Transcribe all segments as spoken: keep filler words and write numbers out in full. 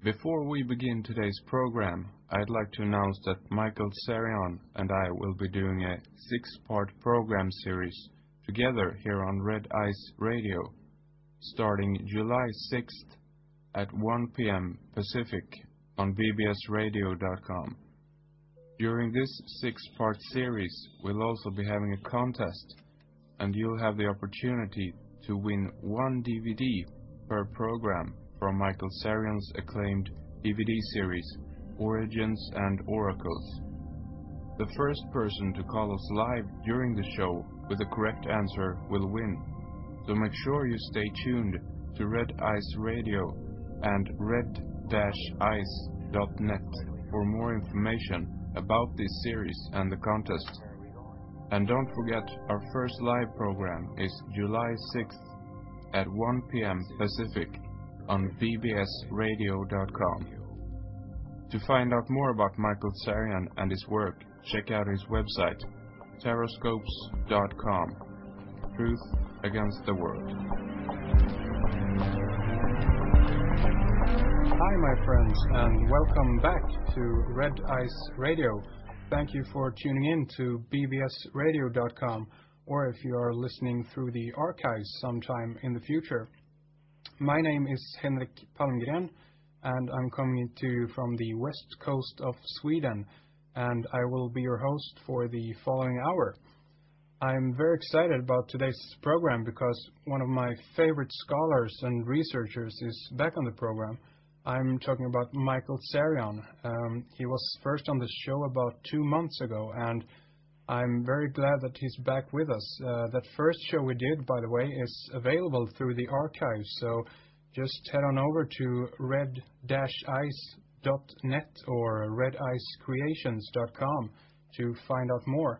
Before we begin today's program, I'd like to announce that Michael Sarian and I will be doing a six-part program series together here on Red Ice Radio, starting July sixth at one p m Pacific on b b s radio dot com. During this six-part series, we'll also be having a contest, and you'll have the opportunity to win one D V D per program from Michael Sarian's acclaimed D V D series, Origins and Oracles. The first person to call us live during the show with the correct answer will win. So make sure you stay tuned to Red Ice Radio and red dash ice dot net for more information about this series and the contest. And don't forget, our first live program is July sixth at one p m Pacific on b b s radio dot com. To find out more about Michael Sarian and his work, check out his website, terroscopes dot com. Truth against the world. Hi, my friends, and welcome back to Red Ice Radio. Thank you for tuning in to b b s radio dot com, or if you are listening through the archives sometime in the future. My name is Henrik Palmgren, and I'm coming to you from the west coast of Sweden, and I will be your host for the following hour. I'm very excited about today's program because one of my favorite scholars and researchers is back on the program. I'm talking about Michael Sarian. Um, he was first on the show about two months ago, and I'm very glad that he's back with us. Uh, that first show we did, by the way, is available through the archives, so just head on over to red dash ice dot net or red ice creations dot com to find out more.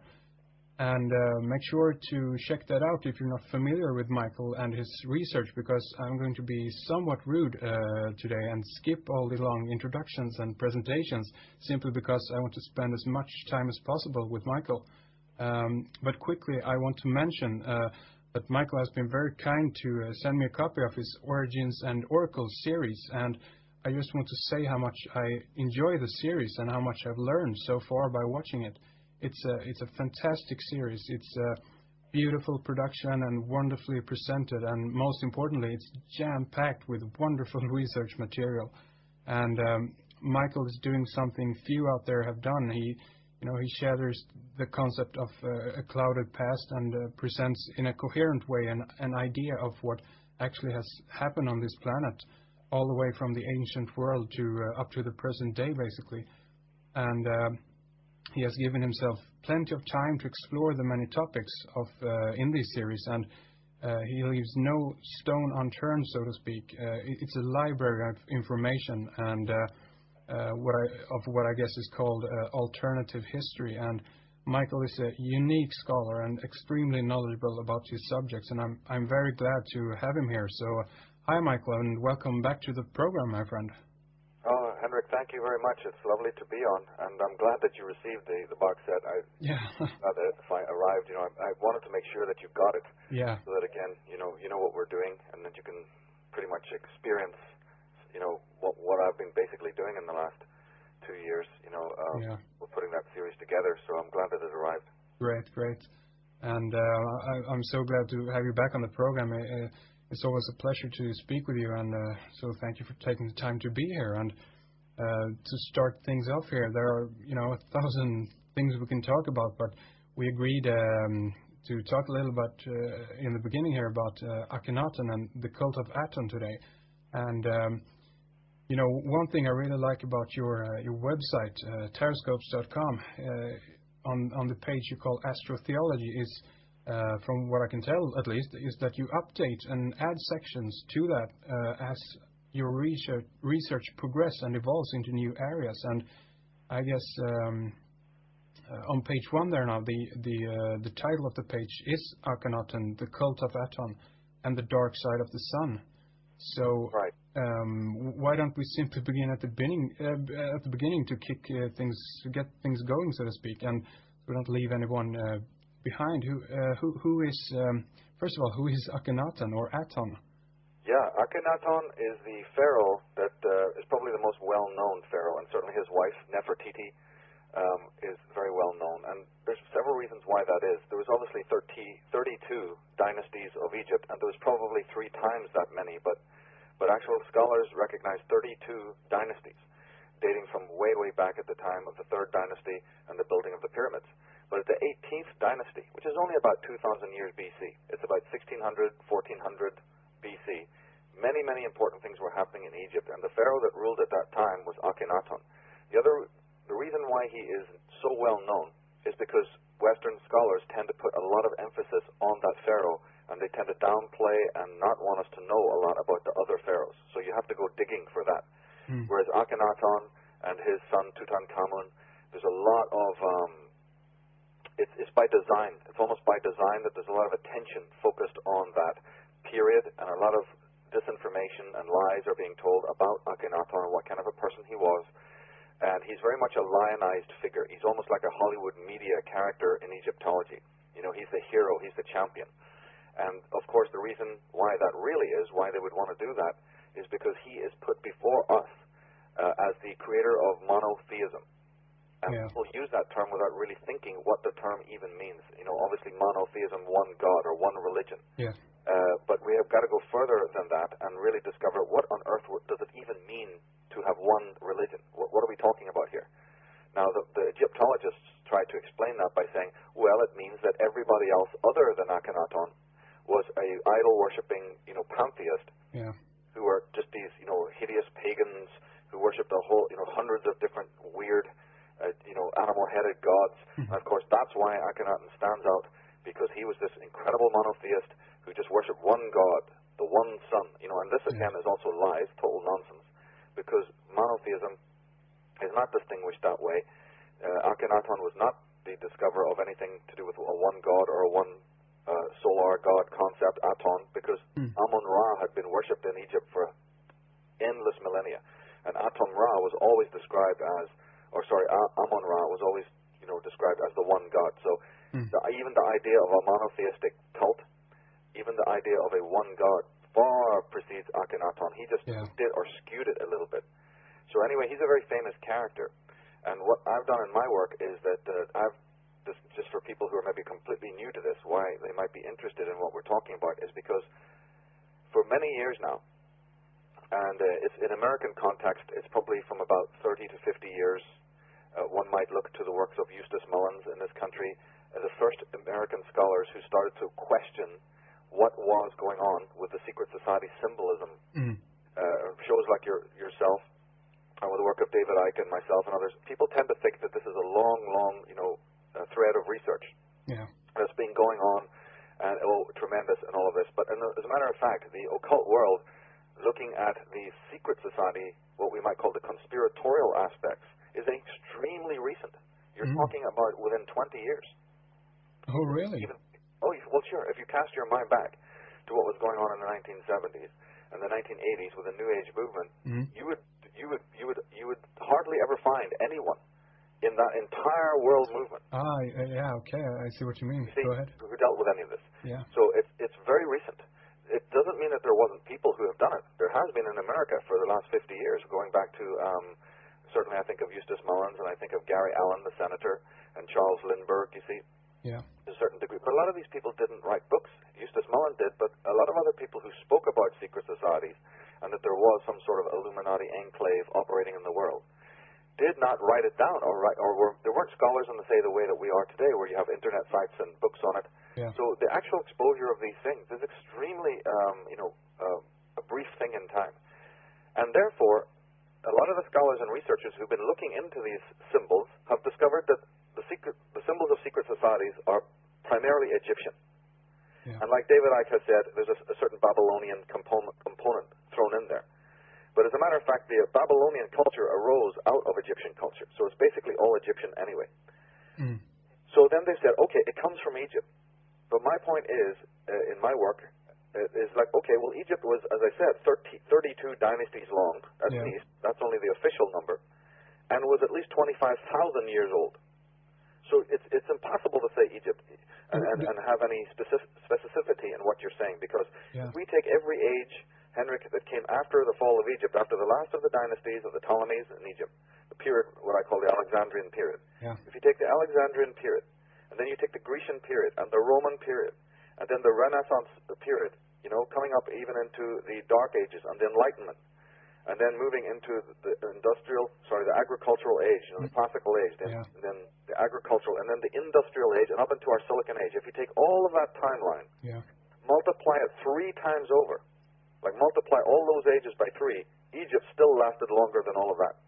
And uh, make sure to check that out if you're not familiar with Michael and his research, because I'm going to be somewhat rude uh, today and skip all the long introductions and presentations, simply because I want to spend as much time as possible with Michael. Um, but quickly, I want to mention uh, that Michael has been very kind to uh, send me a copy of his Origins and Oracles series, and I just want to say how much I enjoy the series and how much I've learned so far by watching it. It's a, it's a fantastic series. It's a beautiful production and wonderfully presented, and most importantly, it's jam-packed with wonderful research material. And um, Michael is doing something few out there have done. He You know, he shatters the concept of uh, a clouded past and uh, presents in a coherent way an, an idea of what actually has happened on this planet, all the way from the ancient world to uh, up to the present day, basically. And uh, he has given himself plenty of time to explore the many topics of uh, in this series, and uh, he leaves no stone unturned, so to speak. Uh, it's a library of information and uh, Uh, what I, of what I guess is called uh, alternative history. And Michael is a unique scholar and extremely knowledgeable about his subjects, and I'm I'm very glad to have him here. So, uh, hi, Michael, and welcome back to the program, my friend. Oh, Henrik, thank you very much. It's lovely to be on, and I'm glad that you received the, the box set. I, yeah. uh, that if I arrived, you know, I, I wanted to make sure that you got it. Yeah. So that, again, you know, you know what we're doing, and that you can pretty much experience, you know, what what I've been basically doing in the last two years, you know, um, yeah. we're putting that series together, so I'm glad that it arrived. Great, great. And uh, I, I'm so glad to have you back on the program. Uh, it's always a pleasure to speak with you, and uh, so thank you for taking the time to be here. And uh, to start things off here, there are, you know, a thousand things we can talk about, but we agreed um, to talk a little bit uh, in the beginning here about uh, Akhenaten and the cult of Aton today. And um, You know, one thing I really like about your uh, your website, uh, terroscopes dot com, uh, on on the page you call Astrotheology, is, uh, from what I can tell at least, is that you update and add sections to that uh, as your research research progresses and evolves into new areas. And I guess um, uh, on page one there now, the the uh, the title of the page is Akhenaten, the Cult of Aton, and the Dark Side of the Sun. So. Right. Um, why don't we simply begin at the beginning, uh, at the beginning to kick uh, things, to get things going, so to speak, and we don't leave anyone uh, behind. Who, uh, who, who is, um, first of all, who is Akhenaten or Aton? Yeah, Akhenaten is the pharaoh that uh, is probably the most well-known pharaoh, and certainly his wife, Nefertiti, um, is very well-known. And there's several reasons why that is. There was obviously thirty, thirty-two dynasties of Egypt, and there was probably three times that many, but, but actual scholars recognize thirty-two dynasties, dating from way, way back at the time of the third dynasty and the building of the pyramids. But at the eighteenth dynasty, which is only about two thousand years B C, it's about sixteen hundred, fourteen hundred B C, many, many important things were happening in Egypt, and the pharaoh that ruled at that time was Akhenaten. The other, the reason why he is so well known is because Western scholars tend to put a lot of emphasis on that pharaoh, and they tend to downplay and not want us to know a lot about the other pharaohs. So you have to go digging for that. Mm. Whereas Akhenaten and his son Tutankhamun, there's a lot of, um, it's, it's by design. It's almost by design that there's a lot of attention focused on that period, and a lot of disinformation and lies are being told about Akhenaten and what kind of a person he was. And he's very much a lionized figure. He's almost like a Hollywood media character in Egyptology. You know, he's the hero, he's the champion. And, of course, the reason why that really is, why they would want to do that, is because he is put before us uh, as the creator of monotheism. And yeah. people use that term without really thinking what the term even means. You know, obviously monotheism, one God or one religion. Yeah. Uh, but we have got to go further than that and really discover what on earth does it even mean to have one religion. What, what are we talking about here? Now, the, the Egyptologists tried to explain that by saying, well, it means that everybody else other than Akhenaten was a idol-worshipping, you know, pantheist, yeah. who were just these, you know, hideous pagans who worshipped a whole, you know, hundreds of different weird, uh, you know, animal-headed gods. Mm-hmm. And of course, that's why Akhenaten stands out, because he was this incredible monotheist who just worshipped one god, the one sun. You know, and this again yeah. is also lies, total nonsense, because monotheism is not distinguished that way. Uh, Akhenaten was not the discoverer of anything to do with a one god or a one uh, solar god concept, Aton, because mm. Amun-Ra had been worshipped in Egypt for endless millennia. And Aton-Ra was always described as, or sorry, Amun-Ra was always, you know, described as the one god. So mm. the, even the idea of a monotheistic cult, even the idea of a one god, far precedes Akhenaten. He just yeah. did or skewed it a little bit. So anyway, he's a very famous character. And what I've done in my work is that uh, I've, just, just for people who are maybe completely new to this, why they might be interested in what we're talking about, is because for many years now, and uh, it's in American context, it's probably from about thirty to fifty years, uh, one might look to the works of Eustace Mullins in this country as the first American scholars who started to question what was going on with the secret society symbolism. Mm. Uh, shows like your, yourself, and with the work of David Icke and myself and others, people tend to think that this is a long, long, you know, uh, thread of research yeah. that's been going on, and oh, tremendous and all of this. But as a matter of fact, the occult world, looking at the secret society, what we might call the conspiratorial aspects, is extremely recent. You're mm. talking about within twenty years. Oh, really? Even, oh, well, sure. If you cast your mind back to what was going on in the nineteen seventies and the nineteen eighties with the New Age movement, mm. you would, you would, you would, you would hardly ever find anyone in that entire world movement. Ah, yeah, okay, I see what you mean. You see, Go ahead. who dealt with any of this. Yeah. So it's it's very recent. It doesn't mean that there wasn't people who have done it. There has been in America for the last fifty years, going back to um, certainly I think of Eustace Mullins, and I think of Gary Allen, the senator, and Charles Lindbergh, you see, yeah. to a certain degree. But a lot of these people didn't write books. Eustace Mullins did, but a lot of other people who spoke about secret societies and that there was some sort of Illuminati enclave operating in the world did not write it down, or write, or were, there weren't scholars in the say the way that we are today, where you have internet sites and books on it. Yeah. So the actual exposure of these things is extremely, um, you know, uh, a brief thing in time, and therefore, a lot of the scholars and researchers who've been looking into these symbols have discovered that the secret, the symbols of secret societies are primarily Egyptian. Yeah. And like David Icke has said, there's a, a certain Babylonian component, component thrown in there. But as a matter of fact, the Babylonian culture arose out of Egyptian culture. So it's basically all Egyptian anyway. Mm. So then they said, okay, it comes from Egypt. But my point is, uh, in my work, uh, is like, okay, well, Egypt was, as I said, thirty, thirty-two dynasties long, at yeah. least. That's only the official number. And was at least twenty-five thousand years old. So it's it's impossible to say Egypt and, and, and have any specific, specificity in what you're saying, because yeah. if we take every age Henrik, that came after the fall of Egypt, after the last of the dynasties of the Ptolemies in Egypt, the period, what I call the Alexandrian period. Yeah. If you take the Alexandrian period, and then you take the Grecian period, and the Roman period, and then the Renaissance period, you know, coming up even into the Dark Ages and the Enlightenment, and then moving into the industrial, sorry, the agricultural age, you know, the classical age, then, Yeah. then the agricultural, and then the industrial age, and up into our Silicon Age. If you take all of that timeline, Yeah. multiply it three times over, like multiply all those ages by three, Egypt still lasted longer than all of that.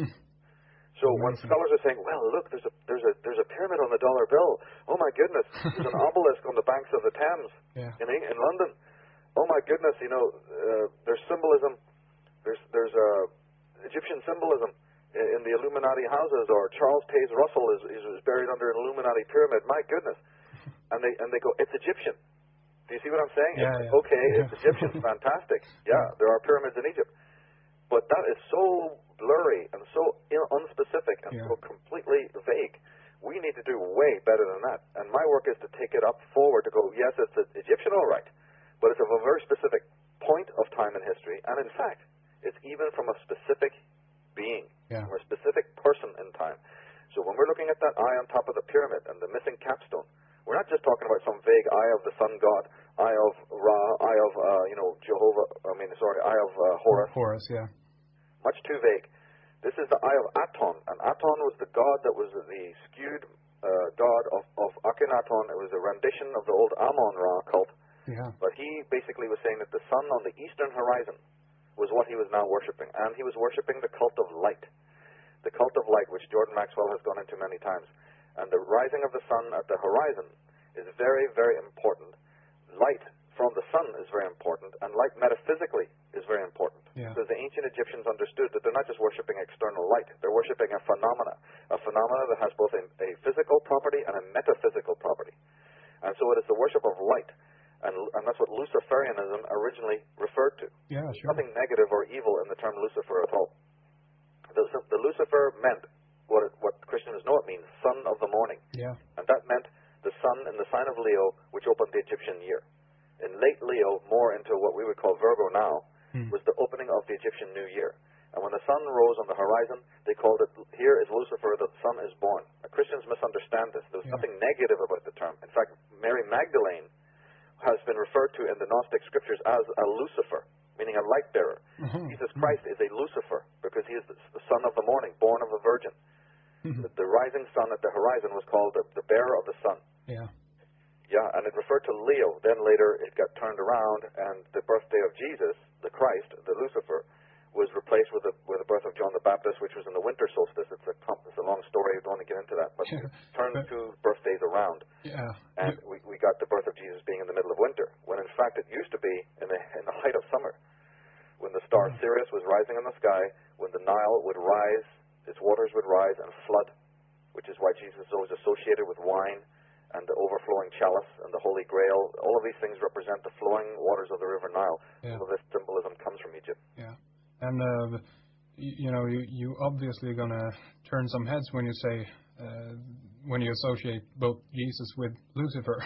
So when Amazing. scholars are saying, well, look, there's a there's a there's a pyramid on the dollar bill. Oh my goodness, there's an obelisk on the banks of the Thames Yeah. in Eng- in London. Oh my goodness, you know, uh, there's symbolism. There's there's uh, Egyptian symbolism in, in the Illuminati houses, or Charles Taze Russell is, is is buried under an Illuminati pyramid. My goodness, and they and they go, it's Egyptian. Do you see what I'm saying? Yeah, it's, yeah. Okay, Yeah. it's Egyptian. Fantastic. Yeah, there are pyramids in Egypt. But that is so blurry and so il- unspecific and Yeah. so completely vague. We need to do way better than that. And my work is to take it up forward to go, yes, it's Egyptian, all right, but it's of a very specific point of time in history. And in fact, it's even from a specific being, Yeah. from a specific person in time. So when we're looking at that eye on top of the pyramid and the missing capstone, we're not just talking about some vague eye of the sun god, eye of Ra, eye of, uh, you know, Jehovah, I mean, sorry, eye of uh, Horus. Horus, yeah. Much too vague. This is the eye of Aton, and Aton was the god that was the skewed uh, god of, of Akhenaton. It was a rendition of the old Amon-Ra cult, Yeah. but he basically was saying that the sun on the eastern horizon was what he was now worshipping, and he was worshipping the cult of light, the cult of light, which Jordan Maxwell has gone into many times. And the rising of the sun at the horizon is very, very important. Light from the sun is very important, and light metaphysically is very important. Yeah. Because the ancient Egyptians understood that they're not just worshipping external light, they're worshipping a phenomena, a phenomena that has both a, a physical property and a metaphysical property. And so it is the worship of light, and, and that's what Luciferianism originally referred to. Yeah, There's sure. nothing negative or evil in the term Lucifer at all. The, the Lucifer meant what, it, what Christians know it means, son of the morning. Yeah. And that meant the sun in the sign of Leo, which opened the Egyptian year. In late Leo, more into what we would call Virgo now, Hmm. was the opening of the Egyptian New Year. And when the sun rose on the horizon, they called it, here is Lucifer, the sun is born. Now, Christians misunderstand this. There's Yeah. nothing negative about the term. In fact, Mary Magdalene has been referred to in the Gnostic scriptures as a Lucifer, meaning a light bearer. Mhm. Jesus Christ is a Lucifer because he is the, the son of the morning, born of a virgin. Mhm. The, the rising sun at the horizon was called the, the bearer of the sun. Yeah. Yeah, and it referred to Leo. Then later it got turned around, and the birthday of Jesus, the Christ, the Lucifer, was replaced with the with the birth of John the Baptist, which was in the winter solstice. It's a com- it's a long story. I don't want to get into that, but Yeah. it turned But- two birthdays around, Yeah. and we, we got the birth of Jesus being in the middle of winter, when in fact it used to be in the in the height of summer, when the star Mm. Sirius was rising in the sky, when the Nile would rise, its waters would rise and flood, which is why Jesus is always associated with wine and the overflowing chalice and the Holy Grail. All of these things represent the flowing waters of the River Nile. Yeah. All of this symbolism comes from Egypt. Yeah. And, uh, you, you know, you, you obviously going to turn some heads when you say, uh, when you associate both Jesus with Lucifer.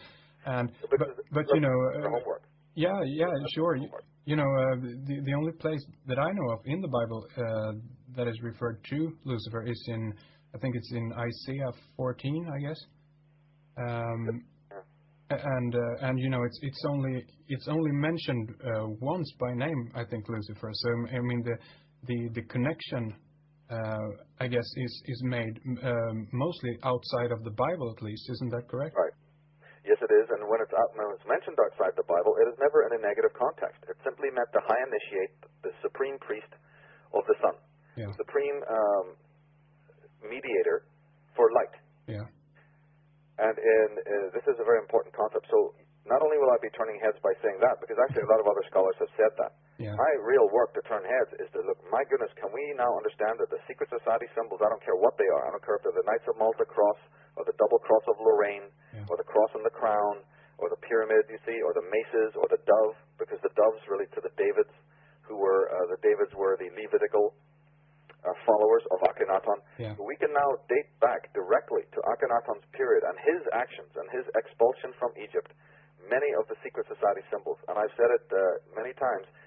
and, but, Because but that's you know, the uh, homework. yeah, yeah, That's sure. the You, homework. you know, uh, the, the only place that I know of in the Bible, uh, that is referred to Lucifer is in, I think it's in Isaiah fourteen, I guess. Um, and uh, and you know it's it's only it's only mentioned uh, once by name, I think, Lucifer. So I mean the the the connection, uh, I guess, is is made um, mostly outside of the Bible, at least. Isn't that correct? Right. Yes, it is. And when it's out, when it's mentioned outside the Bible, it is never in a negative context. It simply meant the high initiate, the supreme priest of the sun, Yeah. the supreme um, mediator for light. Yeah. And in, uh, this is a very important concept. So not only will I be turning heads by saying that, because actually a lot of other scholars have said that. Yeah. My real work to turn heads is to look, my goodness, can we now understand that the secret society symbols, I don't care what they are, I don't care if they're the Knights of Malta cross, or the double cross of Lorraine, Yeah. or the cross and the crown, or the pyramid, you see, or the maces, or the dove, because the doves relate to the Davids, who were, uh, the Davids were the Levitical uh, followers of Akhenaton. Yeah. We can now date back directly to Akhenaton's period and his actions and his expulsion from Egypt, many of the secret society symbols. And I've said it uh, many times,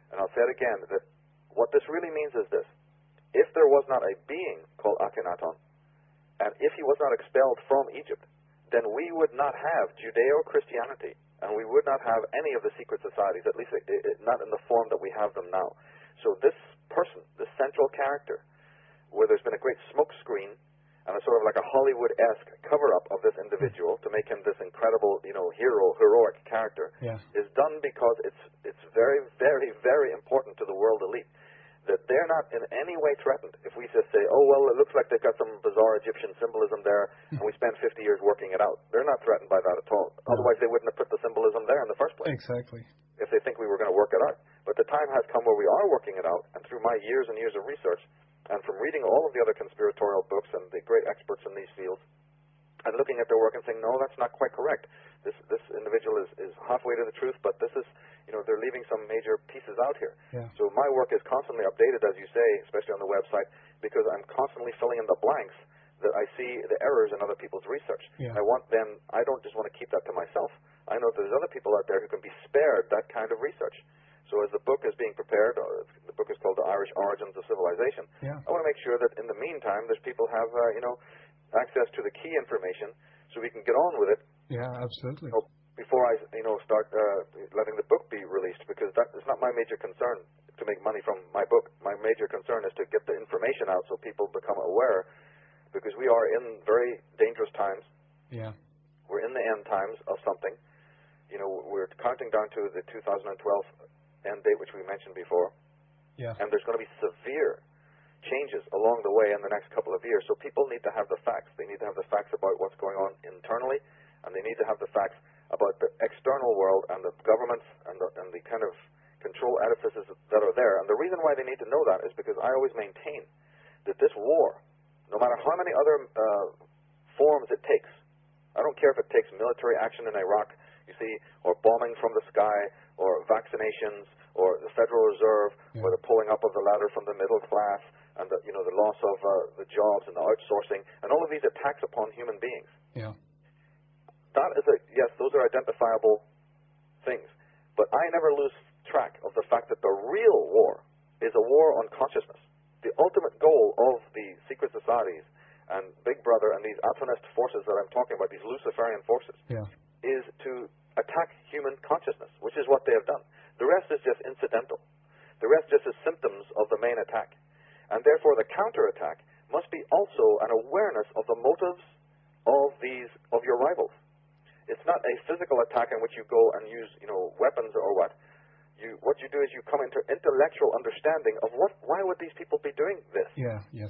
And I'll say it again, that what this really means is this. If there was not a being called Akhenaton, and if he was not expelled from Egypt, then we would not have Judeo-Christianity, and we would not have any of the secret societies, at least it, it, not in the form that we have them now. So this person, this central character, where there's been a great smoke screen and a sort of like a Hollywood-esque cover-up of this individual to make him this incredible, you know, hero, heroic character, yeah. is done because it's it's very, very, very important to the world elite that they're not in any way threatened if we just say, oh, well, it looks like they've got some bizarre Egyptian symbolism there, and we spent fifty years working it out. They're not threatened by that at all. No. Otherwise, they wouldn't have put the symbolism there in the first place. Exactly. If they think we were going to work it out. But the time has come where we are working it out, and through my years and years of research, and from reading all of the other conspiratorial books and the great experts in these fields, and looking at their work and saying, no, that's not quite correct. This this individual is, is halfway to the truth, but this is, you know, they're leaving some major pieces out here. Yeah. So my work is constantly updated, as you say, especially on the website, because I'm constantly filling in the blanks that I see the errors in other people's research. Yeah. I want them, I don't just want to keep that to myself. I know there's other people out there who can be spared that kind of research. So as the book is being prepared, uh, the book is called The Irish Origins of Civilization, yeah. I want to make sure that in the meantime, there's people have, uh, you know, access to the key information so we can get on with it. Yeah, absolutely. You know, before I, you know, start uh, letting the book be released, because that is not my major concern to make money from my book. My major concern is to get the information out so people become aware, because we are in very dangerous times. Yeah. We're in the end times of something. You know, we're counting down to the two thousand twelve end date, which we mentioned before. Yeah. And there's going to be severe changes along the way in the next couple of years. So people need to have the facts. They need to have the facts about what's going on internally, and they need to have the facts about the external world and the governments and the, and the kind of control edifices that are there. And the reason why they need to know that is because I always maintain that this war, no matter how many other uh, forms it takes, I don't care if it takes military action in Iraq, you see, or bombing from the sky, or vaccinations, or the Federal Reserve, yeah. or the pulling up of the ladder from the middle class, and the, you know, the loss of uh, the jobs and the outsourcing, and all of these attacks upon human beings. Yeah. That is a, yes, those are identifiable things. But I never lose track of the fact that the real war is a war on consciousness. The ultimate goal of the secret societies and Big Brother and these Atonist forces that I'm talking about, these Luciferian forces, Yeah. is to attack human consciousness, which is what they have done. The rest is just incidental. The rest just is symptoms of the main attack. And therefore the counterattack must be also an awareness of the motives of these, of your rivals. It's not a physical attack in which you go and use, you know, weapons or what. You, what you do is you come into intellectual understanding of what, why would these people be doing this? Yeah, yes.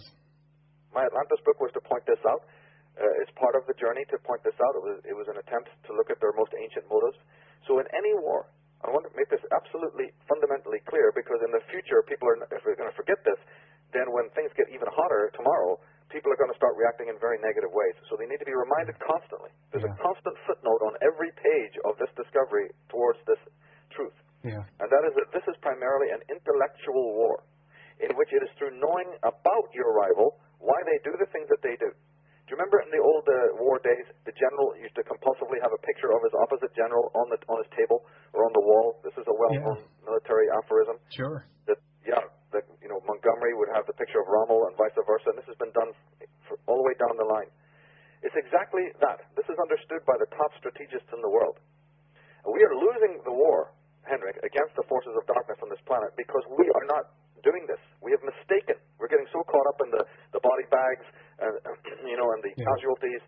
My Atlantis book was to point this out. Uh, it's part of the journey to point this out. It was, it was an attempt to look at their most ancient motives. So in any war, I want to make this absolutely fundamentally clear, because in the future, people are, if they're going to forget this, then when things get even hotter tomorrow, people are going to start reacting in very negative ways. So they need to be reminded constantly. There's Yeah. a constant footnote on every page of this discovery towards this truth. Yeah. And that is that this is primarily an intellectual war, in which it is through knowing about your rival why they do the things that they do. Do you remember in the old uh, war days, the general used to compulsively have a picture of his opposite general on the on his table or on the wall? This is a well-known Yeah. military aphorism. Sure. That yeah, that you know Montgomery would have the picture of Rommel and vice versa. And this has been done for, all the way down the line. It's exactly that. This is understood by the top strategists in the world. And we are losing the war, Henrik, against the forces of darkness on this planet because we are not doing this. We have mistaken. We're getting so caught up in the, the body bags and you know and the Yeah. casualties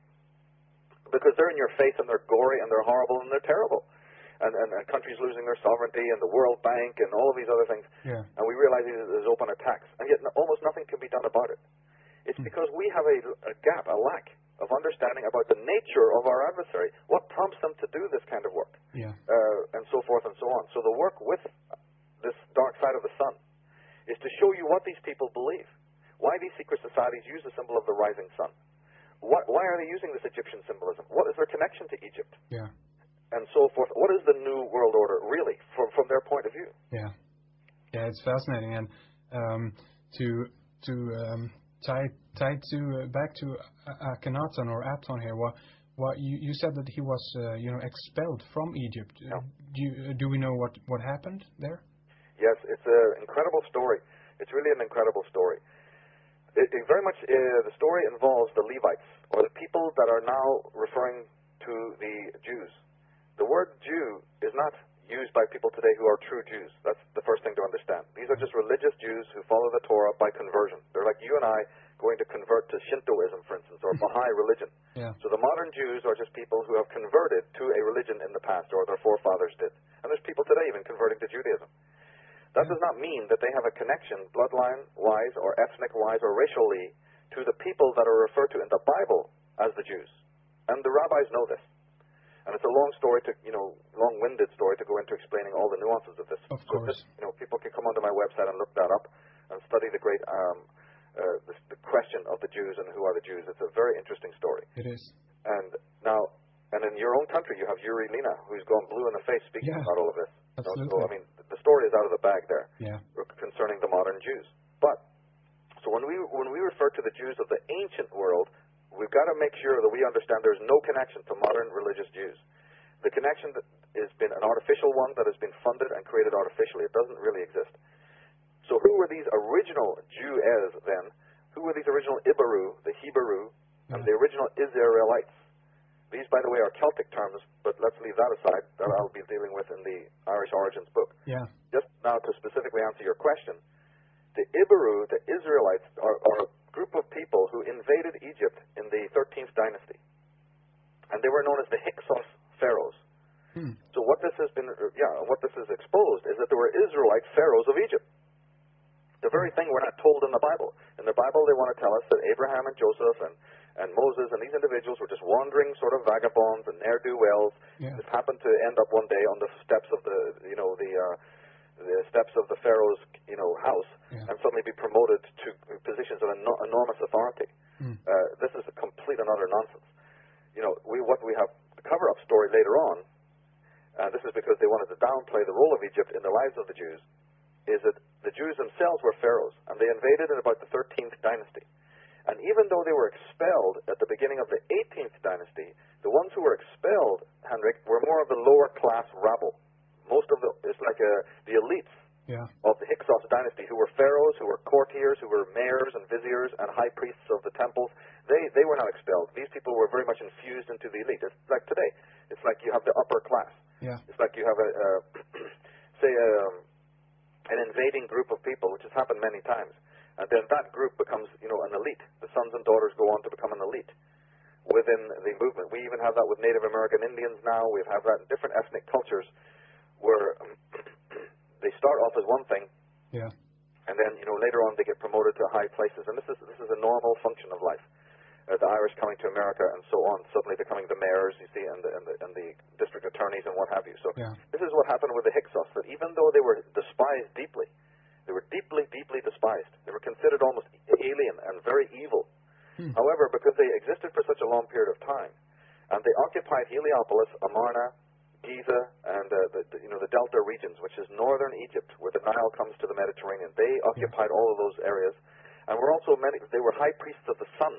because they're in your face and they're gory and they're horrible and they're terrible. And, and, and countries losing their sovereignty and the World Bank and all of these other things. Yeah. And we realize there's open attacks. And yet no, almost nothing can be done about it. It's Hmm. because we have a, a gap, a lack of understanding about the nature of our adversary, what prompts them to do this kind of work, Yeah. uh, and so forth and so on. So the work with this dark side of the sun is to show you what these people believe, why these secret societies use the symbol of the rising sun. What, why are they using this Egyptian symbolism? What is their connection to Egypt? Yeah. And so forth. What is the new world order, really, from, from their point of view? Yeah. Yeah, it's fascinating. And um, to to um, tie tie to uh, back to Akhenaton or Aton here, what what you, you said that he was uh, you know expelled from Egypt. Yeah. Do you, do we know what, what happened there? Yes, it's an incredible story. It's really an incredible story. It, it very much, uh, the story involves the Levites, or the people that are now referring to the Jews. The word Jew is not used by people today who are true Jews. That's the first thing to understand. These are just religious Jews who follow the Torah by conversion. They're like you and I going to convert to Shintoism, for instance, or Baha'i religion. Yeah. So the modern Jews are just people who have converted to a religion in the past, or their forefathers did. And there's people today even converting to Judaism. That does not mean that they have a connection, bloodline-wise or ethnic-wise or racially, to the people that are referred to in the Bible as the Jews. And the rabbis know this. And it's a long story to, you know, long-winded story to go into explaining all the nuances of this. Of so course. This, you know, people can come onto my website and look that up and study the great, um, uh, the, the question of the Jews and who are the Jews. It's a very interesting story. It is. And now, and in your own country, you have Yuri Lina, who's gone blue in the face speaking Yeah. about all of this. Absolutely. So, I mean, the story is out of the bag there. Yeah. Concerning the modern Jews. But, so when we when we refer to the Jews of the ancient world, we've got to make sure that we understand there's no connection to modern religious Jews. The connection that has been an artificial one that has been funded and created artificially. It doesn't really exist. So who were these original Jews then? Who were these original Ibaru, the Hebrew, and Yeah. the original Israelites? These, by the way, are Celtic terms, but let's leave that aside. That I'll be dealing with in the Irish Origins book. Yeah. Just now to specifically answer your question, the Ibaru, the Israelites, are, are a group of people who invaded Egypt in the thirteenth dynasty. And they were known as the Hyksos pharaohs. Hmm. So what this has been, yeah, what this has exposed is that there were Israelite pharaohs of Egypt. The very thing we're not told in the Bible. In the Bible, they want to tell us that Abraham and Joseph and, and Moses and these individuals were just wandering sort of vagabonds and ne'er-do-wells. Yeah. Just happened to end up one day on the steps of the, you know, the uh, the steps of the Pharaoh's, you know, house, Yeah. and suddenly be promoted to positions of eno- enormous authority. Hmm. Uh, this is a complete and utter nonsense. You know, we what we have the cover-up story later on, and this is because they wanted to downplay the role of Egypt in the lives of the Jews, is that the Jews themselves were pharaohs, and they invaded in about the thirteenth dynasty. And even though they were expelled at the beginning of the eighteenth dynasty, the ones who were expelled, Henrik, were more of the lower class rabble. Most of the, it's like a, the elites Yeah. of the Hyksos dynasty, who were pharaohs, who were courtiers, who were mayors and viziers and high priests of the temples. They they were not expelled. These people were very much infused into the elite. It's like today. It's like you have the upper class. Yeah. It's like you have a, uh, say, um, an invading group of people, which has happened many times. And then that group becomes, you know, an elite. The sons and daughters go on to become an elite within the movement. We even have that with Native American Indians now. We have that in different ethnic cultures where um, they start off as one thing, Yeah. and then, you know, later on they get promoted to high places. And this is this is a normal function of life. Uh, the Irish coming to America and so on, suddenly becoming the mayors, you see, and the, and the, and the district attorneys and what have you. So Yeah. this is what happened with the Hyksos, that even though they were despised deeply, they were deeply, deeply despised. They were considered almost alien and very evil. Hmm. However, because they existed for such a long period of time, and they occupied Heliopolis, Amarna, Giza, and uh, the, the, you know, the Delta regions, which is northern Egypt, where the Nile comes to the Mediterranean. They occupied all of those areas, and were also many. They were high priests of the sun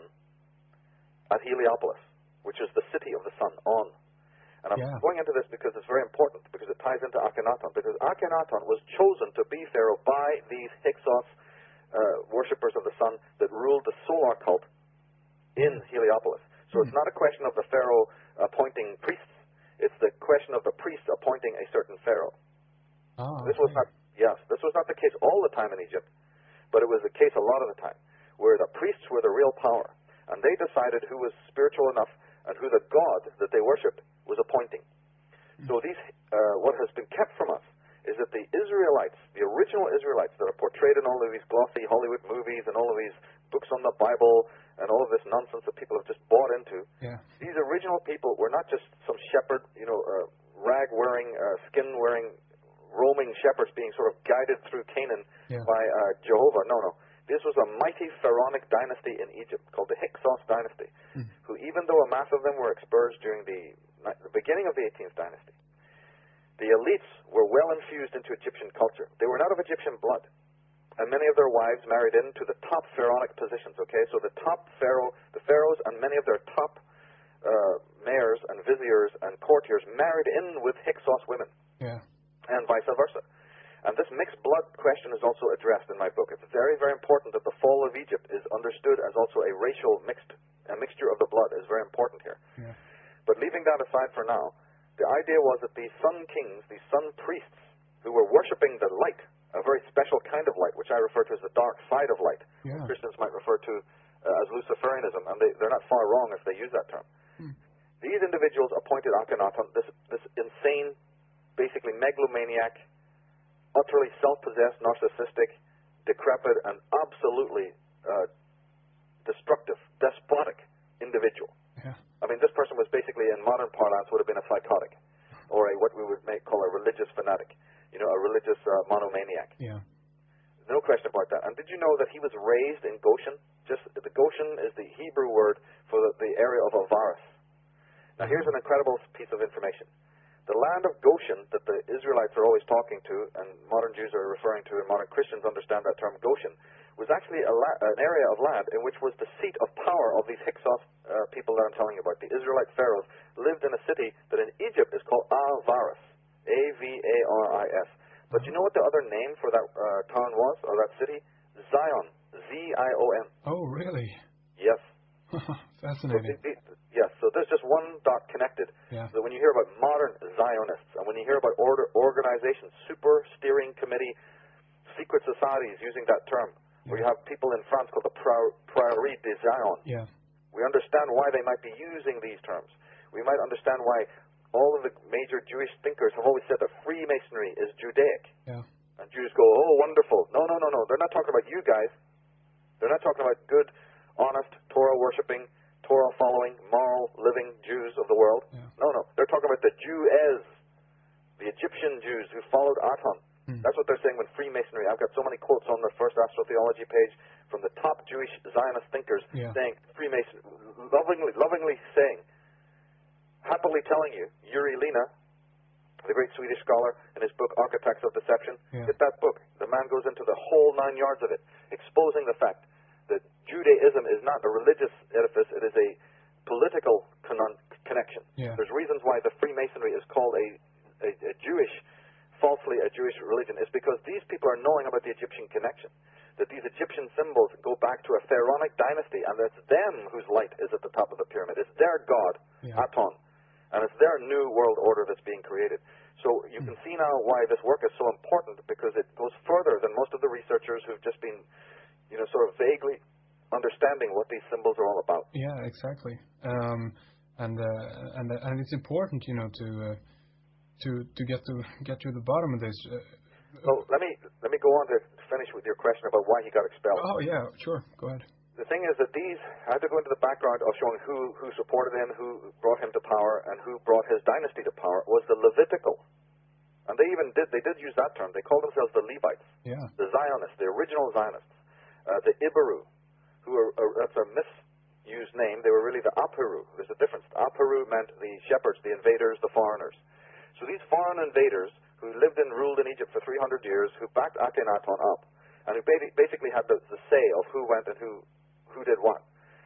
at Heliopolis, which is the city of the sun, On. And I'm Yeah. going into this because it's very important, because it ties into Akhenaten, because Akhenaten was chosen to be pharaoh by these Hyksos uh, worshippers of the sun that ruled the solar cult in Heliopolis. So it's not a question of the pharaoh appointing priests, it's the question of the priests appointing a certain pharaoh. Oh, This was not, yes, this was not the case all the time in Egypt, but it was the case a lot of the time, where the priests were the real power, and they decided who was spiritual enough and who the god that they worshipped was appointing. So these, uh, what has been kept from us is that the Israelites, the original Israelites that are portrayed in all of these glossy Hollywood movies and all of these books on the Bible and all of this nonsense that people have just bought into, Yeah. these original people were not just some shepherd, you know, uh, rag-wearing, uh, skin-wearing, roaming shepherds being sort of guided through Canaan Yeah. by uh, Jehovah. No, no. This was a mighty pharaonic dynasty in Egypt called the Hyksos dynasty, Mm. who, even though a mass of them were expurged during the, the beginning of the eighteenth dynasty, the elites were well infused into Egyptian culture. They were not of Egyptian blood, and many of their wives married into the top pharaonic positions, okay? So the top pharaoh, the pharaohs and many of their top uh, mayors and viziers and courtiers married in with Hyksos women, Yeah. and vice versa. And this mixed blood question is also addressed in my book. It's very, very important that the fall of Egypt is understood as also a racial mixed, a mixture of the blood is very important here. Yeah. But leaving that aside for now, the idea was that these sun kings, these sun priests, who were worshipping the light, a very special kind of light, which I refer to as the dark side of light. Yeah. Christians might refer to uh, as Luciferianism, and they, they're not far wrong if they use that term. Hmm. These individuals appointed Akhenaten, this, this insane, basically megalomaniac, utterly self-possessed, narcissistic, decrepit, and absolutely uh, destructive, despotic individual. Yeah. I mean, this person was basically, in modern parlance, would have been a psychotic, or a what we would make, call a religious fanatic, you know, a religious uh, monomaniac. Yeah. No question about that. And did you know that he was raised in Goshen? Just the Goshen is the Hebrew word for the, the area of Avaris. Now, here's an incredible piece of information. The land of Goshen that the Israelites are always talking to, and modern Jews are referring to, and modern Christians understand that term Goshen, was actually a la- an area of land in which was the seat of power of these Hyksos uh, people that I'm telling you about. The Israelite pharaohs lived in a city that in Egypt is called Avaris, A V A R I S. But you know what the other name for that uh, town was, or that city? Zion, Z I O N. Oh, really? Yes. Fascinating. So the, the, yes, so there's just one dot connected. Yeah. So when you hear about modern Zionists, and when you hear about order, organizations, super steering committee, secret societies using that term, Yeah. where you have people in France called the Prairie de Zion, Yeah. we understand why they might be using these terms. We might understand why all of the major Jewish thinkers have always said that Freemasonry is Judaic. Yeah. And Jews go, oh, wonderful. No, no, no, no. They're not talking about you guys. They're not talking about good, honest, Torah-worshipping, Torah-following, moral, living Jews of the world. Yeah. No, no. They're talking about the Jews, the Egyptian Jews who followed Aton. Hmm. That's what they're saying when Freemasonry. I've got so many quotes on the First Astrotheology page from the top Jewish Zionist thinkers Yeah. saying, Freemason, lovingly, lovingly saying, happily telling you, Uri Lina, the great Swedish scholar, in his book Architects of Deception, Yeah. get that book. The man goes into the whole nine yards of it, exposing the fact that Judaism is not a religious edifice, it is a political con- connection. Yeah. There's reasons why the Freemasonry is called a, a, a Jewish, falsely a Jewish religion. It's because these people are knowing about the Egyptian connection, that these Egyptian symbols go back to a pharaonic dynasty, and it's them whose light is at the top of the pyramid. It's their god, Yeah. Aton. And it's their new world order that's being created. So you can see now why this work is so important, because it goes further than most of the researchers who've just been, you know, sort of vaguely understanding what these symbols are all about. Yeah, exactly. Um, and uh, and uh, and it's important, you know, to uh, to to get to get to the bottom of this. Uh, So let me let me go on to finish with your question about why he got expelled. oh yeah, sure. Go ahead. The thing is that these, I had to go into the background of showing who, who supported him, who brought him to power, and who brought his dynasty to power, was the Levitical. And they even did, they did use that term. They called themselves the Levites, Yeah. the Zionists, the original Zionists, uh, the Iberu, who are, are, that's a misused name. They were really the Apheru. There's a difference. Apheru meant the shepherds, the invaders, the foreigners. So these foreign invaders who lived and ruled in Egypt for three hundred years, who backed Akhenaten up, and who basically had the, the say of who went and who who did what.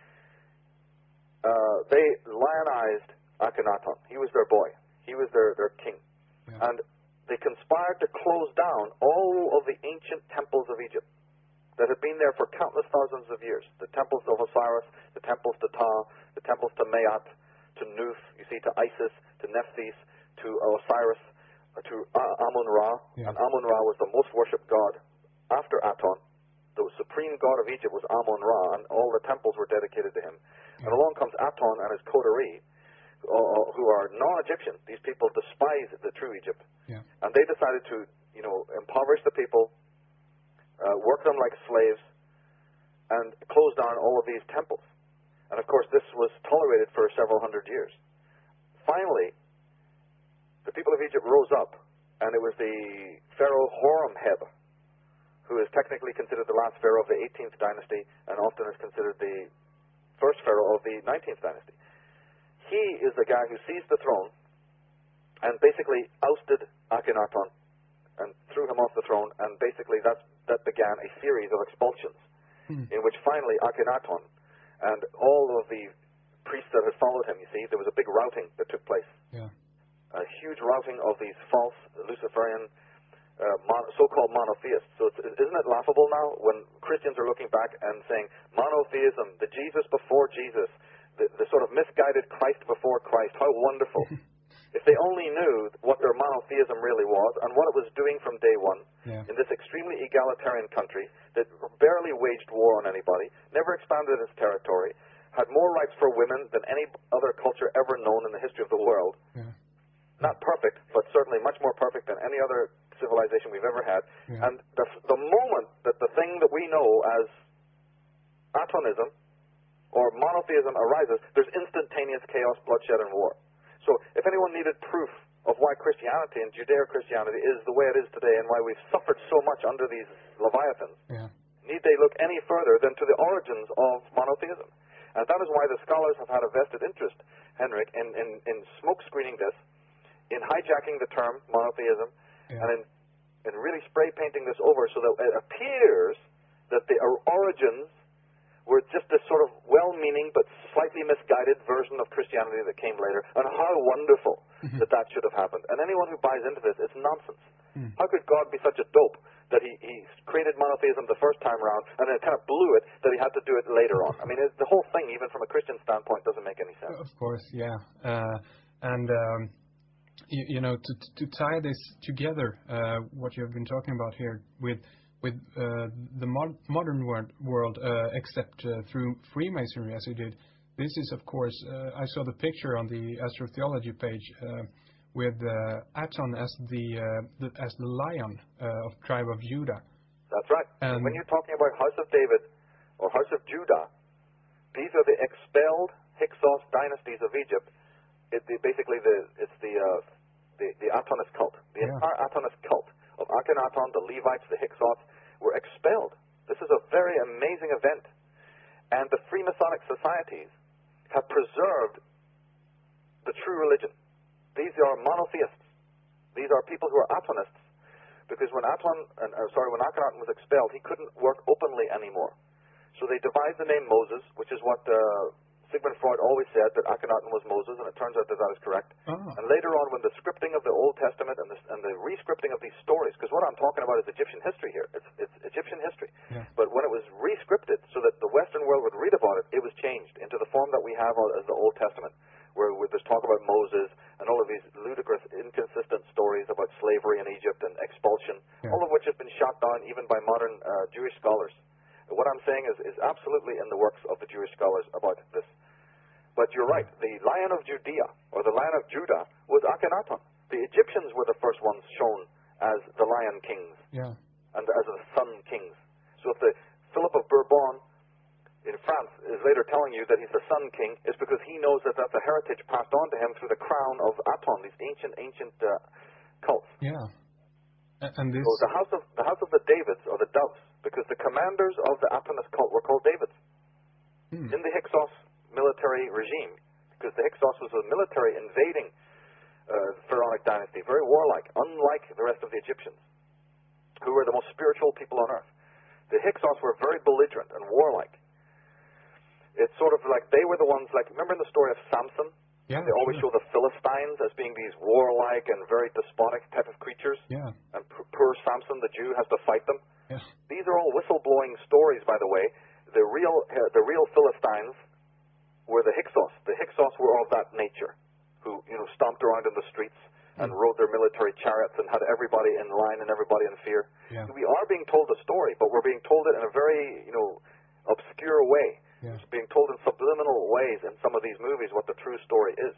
Uh, they lionized Akhenaten. He was their boy. He was their, their king. Yeah. And they conspired to close down all of the ancient temples of Egypt that had been there for countless thousands of years. The temples of Osiris, the temples to Ta, the temples to Maat, to Nuf, you see, to Isis, to Nephthys, to Osiris, uh, to uh, Amun-Ra. Yeah. And Amun-Ra was the most worshipped god after Aton. The supreme god of Egypt was Amun-Ra, and all the temples were dedicated to him. Yeah. And along comes Aton and his coterie, uh, who are non-Egyptian. These people despise the true Egypt. Yeah. And they decided to, you know, impoverish the people, uh, work them like slaves, and close down all of these temples. And of course, this was tolerated for several hundred years. Finally, the people of Egypt rose up, and it was the Pharaoh Horemheb, who is technically considered the last pharaoh of the eighteenth dynasty, and often is considered the first pharaoh of the nineteenth dynasty. He is the guy who seized the throne and basically ousted Akhenaten and threw him off the throne, and basically that's, that began a series of expulsions Hmm. in which finally Akhenaten and all of the priests that had followed him, you see, there was a big routing that took place. Yeah. A huge routing of these false Luciferian uh, mon- so-called monotheists. So it's, isn't it laughable now when Christians are looking back and saying monotheism, the Jesus before Jesus, the, the sort of misguided Christ before Christ, how wonderful. If they only knew what their monotheism really was and what it was doing from day one yeah. in this extremely egalitarian country that barely waged war on anybody, never expanded its territory, had more rights for women than any other culture ever known in the history of the world. Yeah. Not perfect, but certainly much more perfect than any other civilization we've ever had. Yeah. And the, the moment that the thing that we know as atonism or monotheism arises, there's instantaneous chaos, bloodshed, and war. So if anyone needed proof of why Christianity and Judeo-Christianity is the way it is today and why we've suffered so much under these Leviathans, yeah. need they look any further than to the origins of monotheism? And that is why the scholars have had a vested interest, Henrik, in, in, in smoke-screening this, in hijacking the term monotheism, yeah. and in, in really spray-painting this over so that it appears that the origins were just this sort of well-meaning but slightly misguided version of Christianity that came later, and how wonderful Mm-hmm. that that should have happened. And anyone who buys into this, it's nonsense. Mm. How could God be such a dope that he, he created monotheism the first time around and then kind of blew it that he had to do it later on? I mean, it, the whole thing, even from a Christian standpoint, doesn't make any sense. Of course, yeah. Uh, and, um, you, you know, to, to tie this together, uh, what you've been talking about here with with uh, the mod- modern wor- world, uh, except uh, through Freemasonry, as you did, this is, of course, uh, I saw the picture on the astrotheology page uh, with uh, Aton as the, uh, the as the lion uh, of tribe of Judah. That's right. And when you're talking about House of David or House of Judah, these are the expelled Hyksos dynasties of Egypt. It, the, basically, the, it's the, uh, the the Atonist cult. The Yeah. entire Atonist cult of Akhenaton, the Levites, the Hyksos, were expelled. This is a very amazing event. And the Freemasonic societies have preserved the true religion. These are monotheists. These are people who are Atonists. Because when Aton, uh, sorry, when Akhenaton was expelled, he couldn't work openly anymore. So they devised the name Moses, which is what uh, Sigmund Freud always said, that Akhenaton was Moses, and it turns out that that is correct. Oh. And later on, when the scripting of the Old Testament and the, and the re-scripting of these stories, because what I'm talking about is Egyptian history here. It's, it's Egyptian history. Yeah. But when it was re-scripted so that the Western world would read about it, it was changed into the form that we have as the Old Testament, where, where there's talk about Moses and all of these ludicrous, inconsistent stories about slavery in Egypt and expulsion, Yeah. all of which have been shot down even by modern uh, Jewish scholars. What I'm saying is, is absolutely in the works of the Jewish scholars about this. But you're right, the Lion of Judea, or the Lion of Judah, was Akhenaton. The Egyptians were the first ones shown as the Lion Kings, Yeah. and as the Sun Kings. So if the Philip of Bourbon in France is later telling you that he's the Sun King, it's because he knows that that's a heritage passed on to him through the crown of Aton, these ancient, ancient uh, cults. Yeah. A- And this. So the house of the house of the Davids, or the Doves, because the commanders of the Atonist cult were called Davids. Hmm. In the Hyksos military regime, because the Hyksos was a military invading uh, pharaonic dynasty, very warlike, unlike the rest of the Egyptians, who were the most spiritual people on earth. The Hyksos were very belligerent and warlike. It's sort of like they were the ones, like, remember in the story of Samson? Yeah, They always sure. show the Philistines as being these warlike and very despotic type of creatures, Yeah. and p- poor Samson, the Jew, has to fight them. Yeah. These are all whistleblowing stories, by the way. The real, uh, the real Philistines were the Hyksos. The Hyksos were of that nature, who, you know, stomped around in the streets and Mm. rode their military chariots and had everybody in line and everybody in fear. Yeah. We are being told the story, but we're being told it in a very, you know, obscure way. Yeah. It's being told in subliminal ways in some of these movies what the true story is.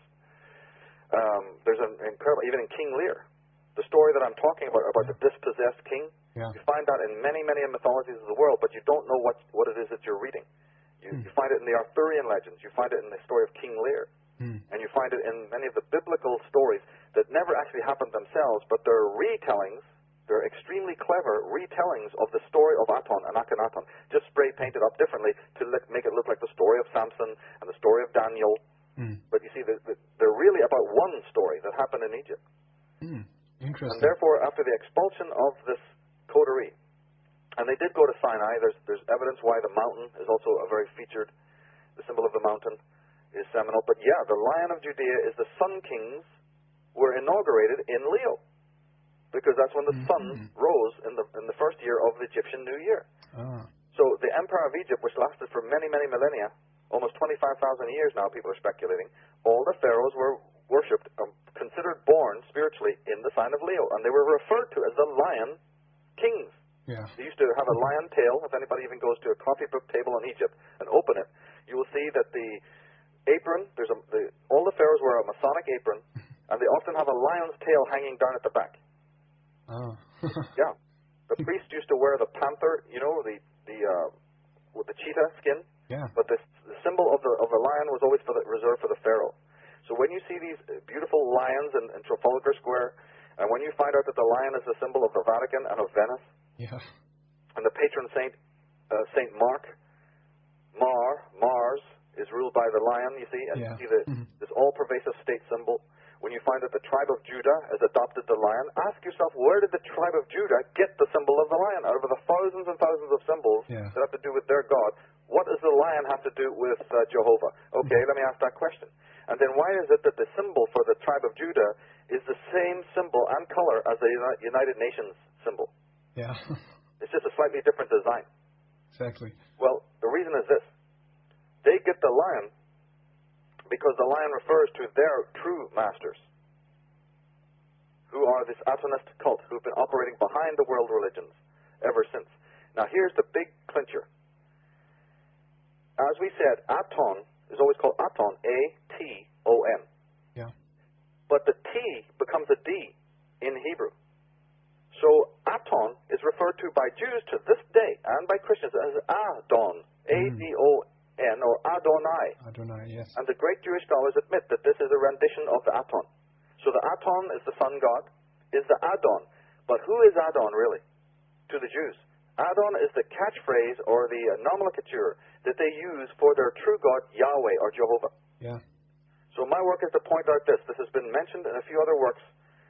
Um, there's an incredible, even in King Lear, the story that I'm talking about, about the dispossessed king, Yeah. you find that in many, many mythologies of the world, but you don't know what, what it is that you're reading. You, Hmm. you find it in the Arthurian legends, you find it in the story of King Lear, Hmm. and you find it in many of the biblical stories that never actually happened themselves, but they're retellings, they're extremely clever retellings of the story of Aton and Akhenaton, just spray painted up differently to look, make it look like the story of Samson and the story of Daniel. Hmm. But you see, the, the, they're really about one story that happened in Egypt. Hmm. And Interesting. therefore, after the expulsion of this coterie, and they did go to Sinai, there's, there's evidence why the mountain is also a very featured, the symbol of the mountain is seminal. But yeah, the Lion of Judea is the Sun Kings were inaugurated in Leo. because that's when the mm-hmm. sun rose in the in the first year of the Egyptian New Year. Ah. So the Empire of Egypt, which lasted for many, many millennia, almost twenty-five thousand years now, people are speculating, all the pharaohs were worshipped, um, considered born spiritually in the sign of Leo, and they were referred to as the lion kings. Yeah. They used to have a lion tail. If anybody even goes to a coffee book table in Egypt and open it, you will see that the apron, there's a, the, all the pharaohs wear a Masonic apron, and they often have a lion's tail hanging down at the back. Oh. Yeah. The priest used to wear the panther, you know, the the uh, with the cheetah skin. Yeah. But the, the symbol of the of the lion was always for the, reserved for the pharaoh. So when you see these beautiful lions in, in Trafalgar Square, and when you find out that the lion is the symbol of the Vatican and of Venice, yeah, and the patron saint uh, Saint Mark, Mar Mars is ruled by the lion. You see, and yeah. you see the, mm-hmm. this all-pervasive state symbol. When you find that the tribe of Judah has adopted the lion, ask yourself, where did the tribe of Judah get the symbol of the lion? Out of the thousands and thousands of symbols yeah. that have to do with their God, what does the lion have to do with uh, Jehovah? Okay, mm-hmm. let me ask that question. And then why is it that the symbol for the tribe of Judah is the same symbol and color as the United Nations symbol? Yeah. It's just a slightly different design. Exactly. Well, the reason is this. They get the lion because the lion refers to their true masters, who are this Atonist cult, who've been operating behind the world religions ever since. Now, here's the big clincher. As we said, Aton is always called Aton, A T O N. Yeah. But the T becomes a D in Hebrew. So Aton is referred to by Jews to this day, and by Christians, as Adon, A D O N, or Adonai. Adonai, yes. And the great Jewish scholars admit that this is a rendition of the Aton. So the Aton is the sun god, is the Adon. But who is Adon, really, to the Jews? Adon is the catchphrase or the nomenclature that they use for their true God, Yahweh, or Jehovah. Yeah. So my work is to point out this. This has been mentioned in a few other works,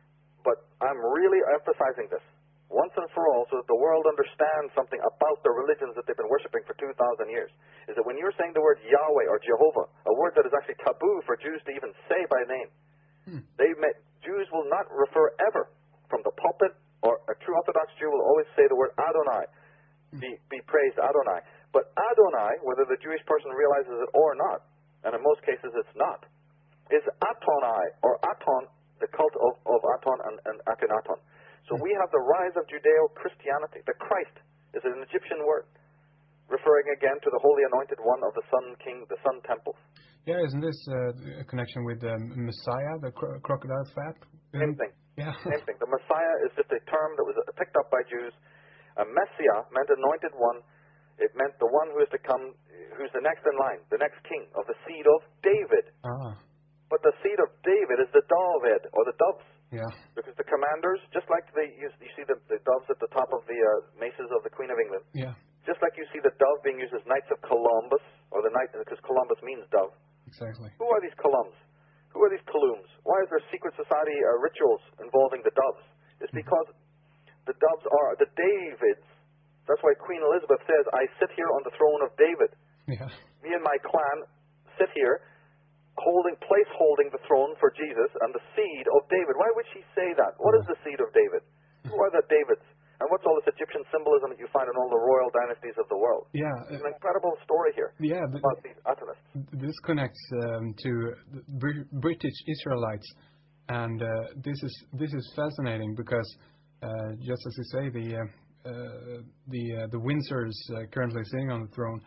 but I'm really emphasizing this once and for all so that the world understands something about the religions that they've been worshiping for two thousand years, is that when you're saying the word Yahweh or Jehovah, a word that is actually taboo for Jews to even say by name, hmm. they may, Jews will not refer ever from the pulpit, or a true Orthodox Jew will always say the word Adonai, hmm. be, be praised Adonai. But Adonai, whether the Jewish person realizes it or not, and in most cases it's not, is Atonai, or Aton, the cult of, of Aton and, and Akhenaton. So we have the rise of Judeo-Christianity. The Christ is an Egyptian word, referring again to the holy anointed one of the Sun King, the Sun Temples. Yeah, isn't this uh, a connection with um, Messiah, the cro- crocodile fat? Same thing. Yeah. Same thing. The Messiah is just a term that was picked up by Jews. A Messiah meant anointed one. It meant the one who is to come, who's the next in line, the next king of the seed of David. Ah. But the seed of David is the David, or the doves. Yeah. Because the commanders, just like the, you, you see the, the doves at the top of the uh, maces of the Queen of England. Yeah. Just like you see the dove being used as Knights of Columbus, or the knight, because Columbus means dove. Exactly. Who are these Colums? Who are these Colums? Why is there secret society uh, rituals involving the doves? It's because the doves are the Davids. That's why Queen Elizabeth says, I sit here on the throne of David. Yeah. Me and my clan sit here, holding, place holding the throne for Jesus and the seed of David. Why would she say that? What is the seed of David? Who are the Davids? And what's all this Egyptian symbolism that you find in all the royal dynasties of the world? Yeah. It's an incredible story here Yeah, the, about these Atonists. This connects um, to the Br- British Israelites, and uh, this is this is fascinating because, uh, just as you say, the uh, uh, the uh, the Windsors uh, currently sitting on the throne.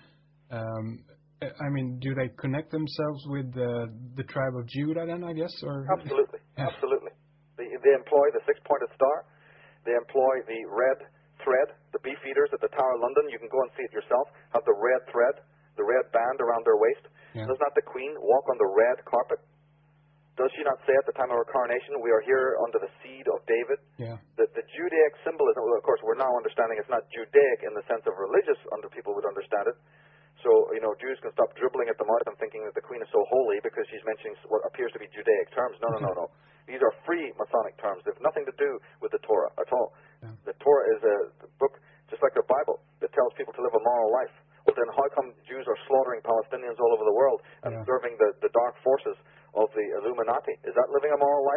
Um, I mean, do they connect themselves with uh, the tribe of Judah then, I guess? Or Absolutely, yeah. absolutely. They, they employ the six-pointed star. They employ the red thread. The beef eaters at the Tower of London, you can go and see it yourself, have the red thread, the red band around their waist. Yeah. Does not the Queen walk on the red carpet? Does she not say at the time of her coronation, we are here under the seed of David? Yeah. The, the Judaic symbolism, well, of course, we're now understanding it's not Judaic in the sense of religious, under people would understand it. So, you know, Jews can stop dribbling at the mouth and thinking that the Queen is so holy because she's mentioning what appears to be Judaic terms. No, no, no, no. These are free Masonic terms. They have nothing to do with the Torah at all. Yeah. The Torah is a book, just like the Bible, that tells people to live a moral life. Well, then how come Jews are slaughtering Palestinians all over the world and Yeah. serving the, the dark forces of the Illuminati? Is that living a moral life?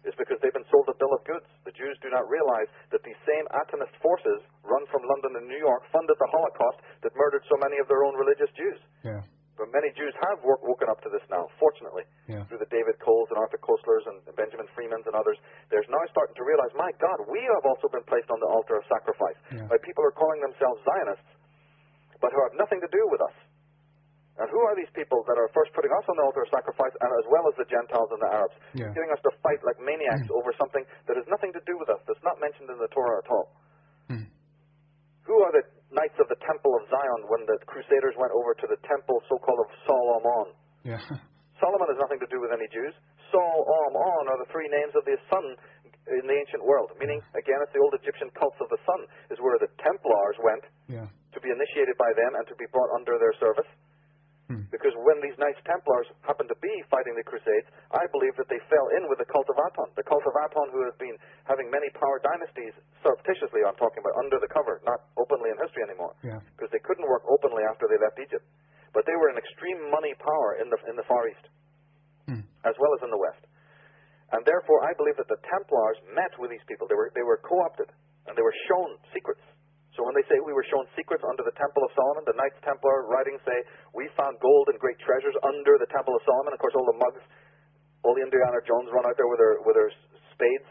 is because they've been sold a bill of goods. The Jews do not realize that these same atomist forces run from London and New York funded the Holocaust that murdered so many of their own religious Jews. Yeah. But many Jews have work, woken up to this now, fortunately, yeah. through the David Coles and Arthur Koestlers and Benjamin Freemans and others. They're now starting to realize, my God, we have also been placed on the altar of sacrifice yeah. by people who are calling themselves Zionists, but who have nothing to do with us. And who are these people that are first putting us on the altar of sacrifice, and as well as the Gentiles and the Arabs, yeah. getting us to fight like maniacs over something that has nothing to do with us, that's not mentioned in the Torah at all? Mm. Who are the Knights of the Temple of Zion when the Crusaders went over to the temple so-called of Solomon? Yeah. Solomon has nothing to do with any Jews. Sol-om-on are the three names of the sun in the ancient world, meaning, again, it's the old Egyptian cults of the sun, is where the Templars went yeah. to be initiated by them and to be brought under their service. Hmm. Because when these Knights Templars happened to be fighting the Crusades, I believe that they fell in with the cult of Aton. The cult of Aton, who has been having many power dynasties, surreptitiously I'm talking about, under the cover, not openly in history anymore. Yeah. Because they couldn't work openly after they left Egypt. But they were an extreme money power in the in the Far East, hmm. as well as in the West. And therefore, I believe that the Templars met with these people. They were they were co-opted, and they were shown secrets. So when they say we were shown secrets under the Temple of Solomon, the Knights Templar writings say, we found gold and great treasures under the Temple of Solomon. Of course, all the mugs, all the Indiana Jones run out there with their with their spades,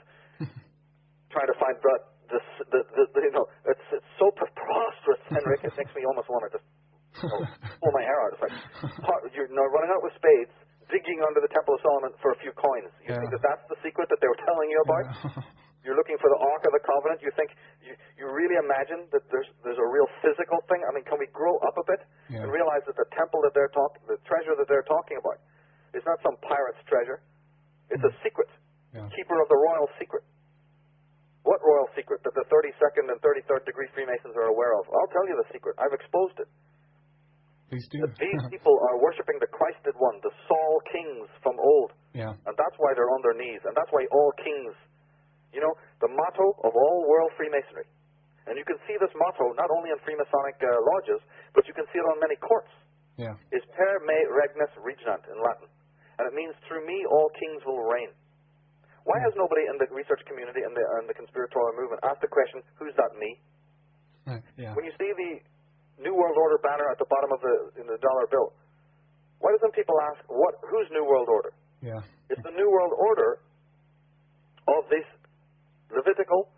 trying to find the, the, the, the, the, you know, it's, it's so preposterous, Henrik, it makes me almost want to just oh, pull my hair out. It's like, you're you know, running out with spades, digging under the Temple of Solomon for a few coins. You yeah. think that that's the secret that they were telling you about? Yeah. You're looking for the Ark of the Covenant. You think you, you really imagine that there's there's a real physical thing? I mean, can we grow up a bit yeah. and realize that the temple that they're talking, the treasure that they're talking about, is not some pirate's treasure? It's mm. a secret, yeah. keeper of the royal secret. What royal secret that the thirty-second and thirty-third degree Freemasons are aware of? I'll tell you the secret. I've exposed it. Please do. That these people are worshiping the Christed one, the Saul kings from old, yeah. and that's why they're on their knees, and that's why all kings. You know, the motto of all world Freemasonry. And you can see this motto not only in Freemasonic uh, lodges, but you can see it on many courts. Yeah. Is per me regnus regnant in Latin. And it means, through me all kings will reign. Why yeah. has nobody in the research community and the, and the conspiratorial movement asked the question, who's that me? Uh, yeah. When you see the New World Order banner at the bottom of the, in the dollar bill, why doesn't people ask, what? who's New World Order? Yeah. It's the New World Order of this Levitical,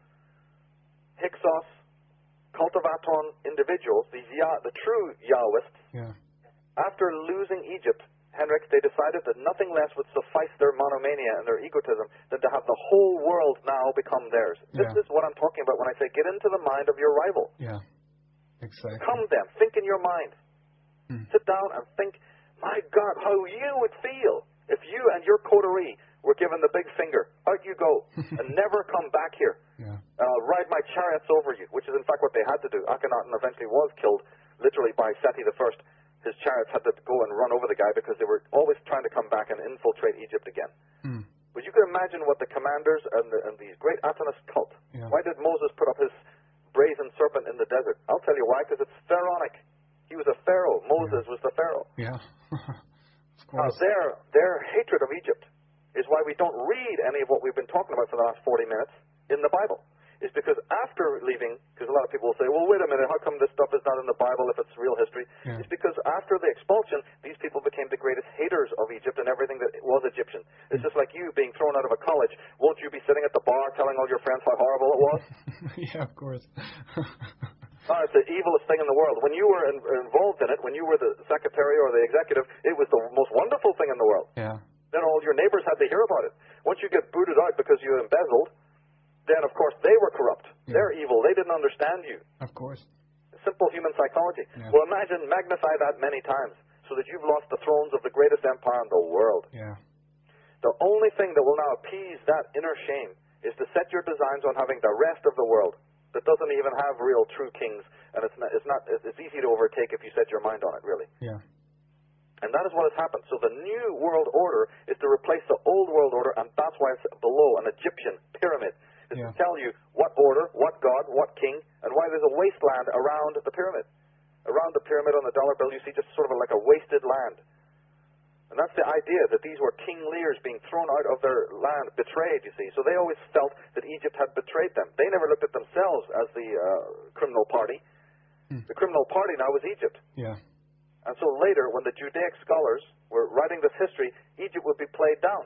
Hyksos, cult of Aton individuals, these Yah, the true Yahwists, yeah. after losing Egypt, Henrik, they decided that nothing less would suffice their monomania and their egotism than to have the whole world now become theirs. Yeah. This is what I'm talking about when I say get into the mind of your rival. Yeah, exactly. Come them, think in your mind. Hmm. Sit down and think, my God, how you would feel if you and your coterie were given the big finger. Out you go, and never come back here. Yeah. Uh, ride my chariots over you, which is in fact what they had to do. Akhenaten eventually was killed, literally by Seti the First. His chariots had to go and run over the guy because they were always trying to come back and infiltrate Egypt again. Hmm. But you can imagine what the commanders and the, and the great Atonist cult. Yeah. Why did Moses put up his brazen serpent in the desert? I'll tell you why, because it's pharaonic. He was a pharaoh. Moses yeah. was the pharaoh. Yeah. Of course. Now, their, their hatred of Egypt is why we don't read any of what we've been talking about for the last forty minutes in the Bible. It's because after leaving, because a lot of people will say, well, wait a minute, how come this stuff is not in the Bible if it's real history? Yeah. It's because after the expulsion, these people became the greatest haters of Egypt and everything that was Egyptian. It's mm. just like you being thrown out of a college. Won't you be sitting at the bar telling all your friends how horrible it was? Yeah, of course. Oh, it's the evilest thing in the world. When you were in, involved in it, when you were the secretary or the executive, it was the most wonderful thing in the world. Yeah. Then all your neighbors had to hear about it. Once you get booted out because you embezzled, then, of course, they were corrupt. Yeah. They're evil. They didn't understand you. Of course. Simple human psychology. Yeah. Well, imagine, magnify that many times so that you've lost the thrones of the greatest empire in the world. Yeah. The only thing that will now appease that inner shame is to set your designs on having the rest of the world that doesn't even have real true kings, and it's not, it's not, it's easy to overtake if you set your mind on it, really. Yeah. And that is what has happened. So the new world order is to replace the old world order, and that's why it's below an Egyptian pyramid. It's yeah. to tell you what order, what God, what king, and why there's a wasteland around the pyramid. Around the pyramid on the dollar bill, you see just sort of like a wasted land. And that's the idea, that these were King Lears being thrown out of their land, betrayed, you see. So they always felt that Egypt had betrayed them. They never looked at themselves as the uh, criminal party. Hmm. The criminal party now was Egypt. Yeah. And so later, when the Judaic scholars were writing this history, Egypt would be played down.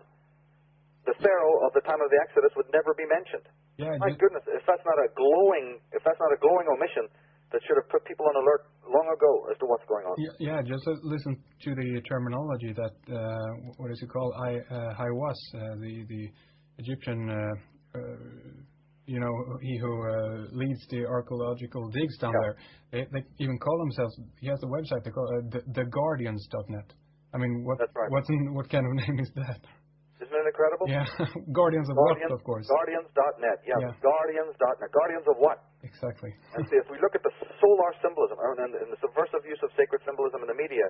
The Pharaoh of the time of the Exodus would never be mentioned. Yeah, My goodness, if that's not a glowing, if that's not a glowing omission, that should have put people on alert long ago as to what's going on. Yeah, yeah just uh, listen to the terminology that, uh, what is it called, I, uh, Haiwas, uh, the, the Egyptian, uh, uh, you know, he who uh, leads the archaeological digs down yeah. there. They, they even call themselves, he has a website, they call it uh, the, the Guardians dot net. I mean, what, That's right. what's in, what kind of name is that? Isn't it incredible? Yeah, Guardians of Guardians, what, of course. Guardians dot net, yeah, yeah. Guardians dot net. Guardians of what? Exactly. And see, if we look at the solar symbolism and, and the subversive use of sacred symbolism in the media,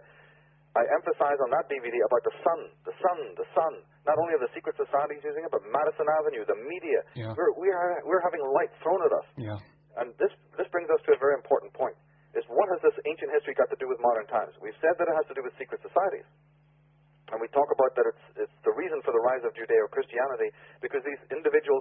I emphasize on that D V D about the sun, the sun, the sun. Not only are the secret societies using it, but Madison Avenue, the media. Yeah. We're, we are, we're having light thrown at us. Yeah. And this, this brings us to a very important point, is what has this ancient history got to do with modern times? We've said that it has to do with secret societies. And we talk about that it's, it's the reason for the rise of Judeo-Christianity, because these individuals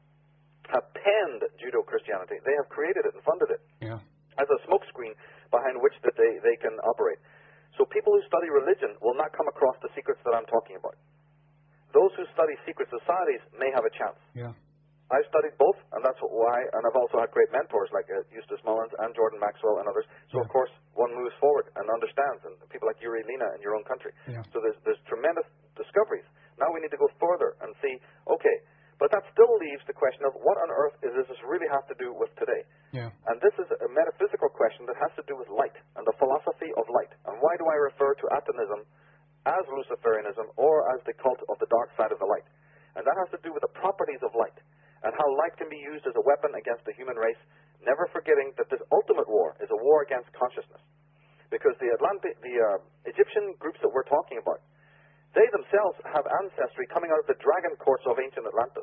have penned Judeo-Christianity. They have created it and funded it yeah. as a smokescreen behind which that they, they can operate. So people who study religion will not come across the secrets that I'm talking about. Those who study secret societies may have a chance. Yeah. I've studied both, and that's why, and I've also had great mentors like uh, Eustace Mullins and Jordan Maxwell and others. So, yeah. of course, one moves forward and understands, and people like Yuri Lina in your own country. Yeah. So there's, there's tremendous discoveries. Now we need to go further and see, okay, but that still leaves the question of what on earth is this really have to do with today? Yeah. And this is a metaphysical question that has to do with light and the philosophy of light. And why do I refer to Atonism as Luciferianism or as the cult of the dark side of the light? And that has to do with the properties of light and how light can be used as a weapon against the human race, never forgetting that this ultimate war is a war against consciousness. Because the Atlantic, the uh, Egyptian groups that we're talking about, they themselves have ancestry coming out of the dragon courts of ancient Atlantis.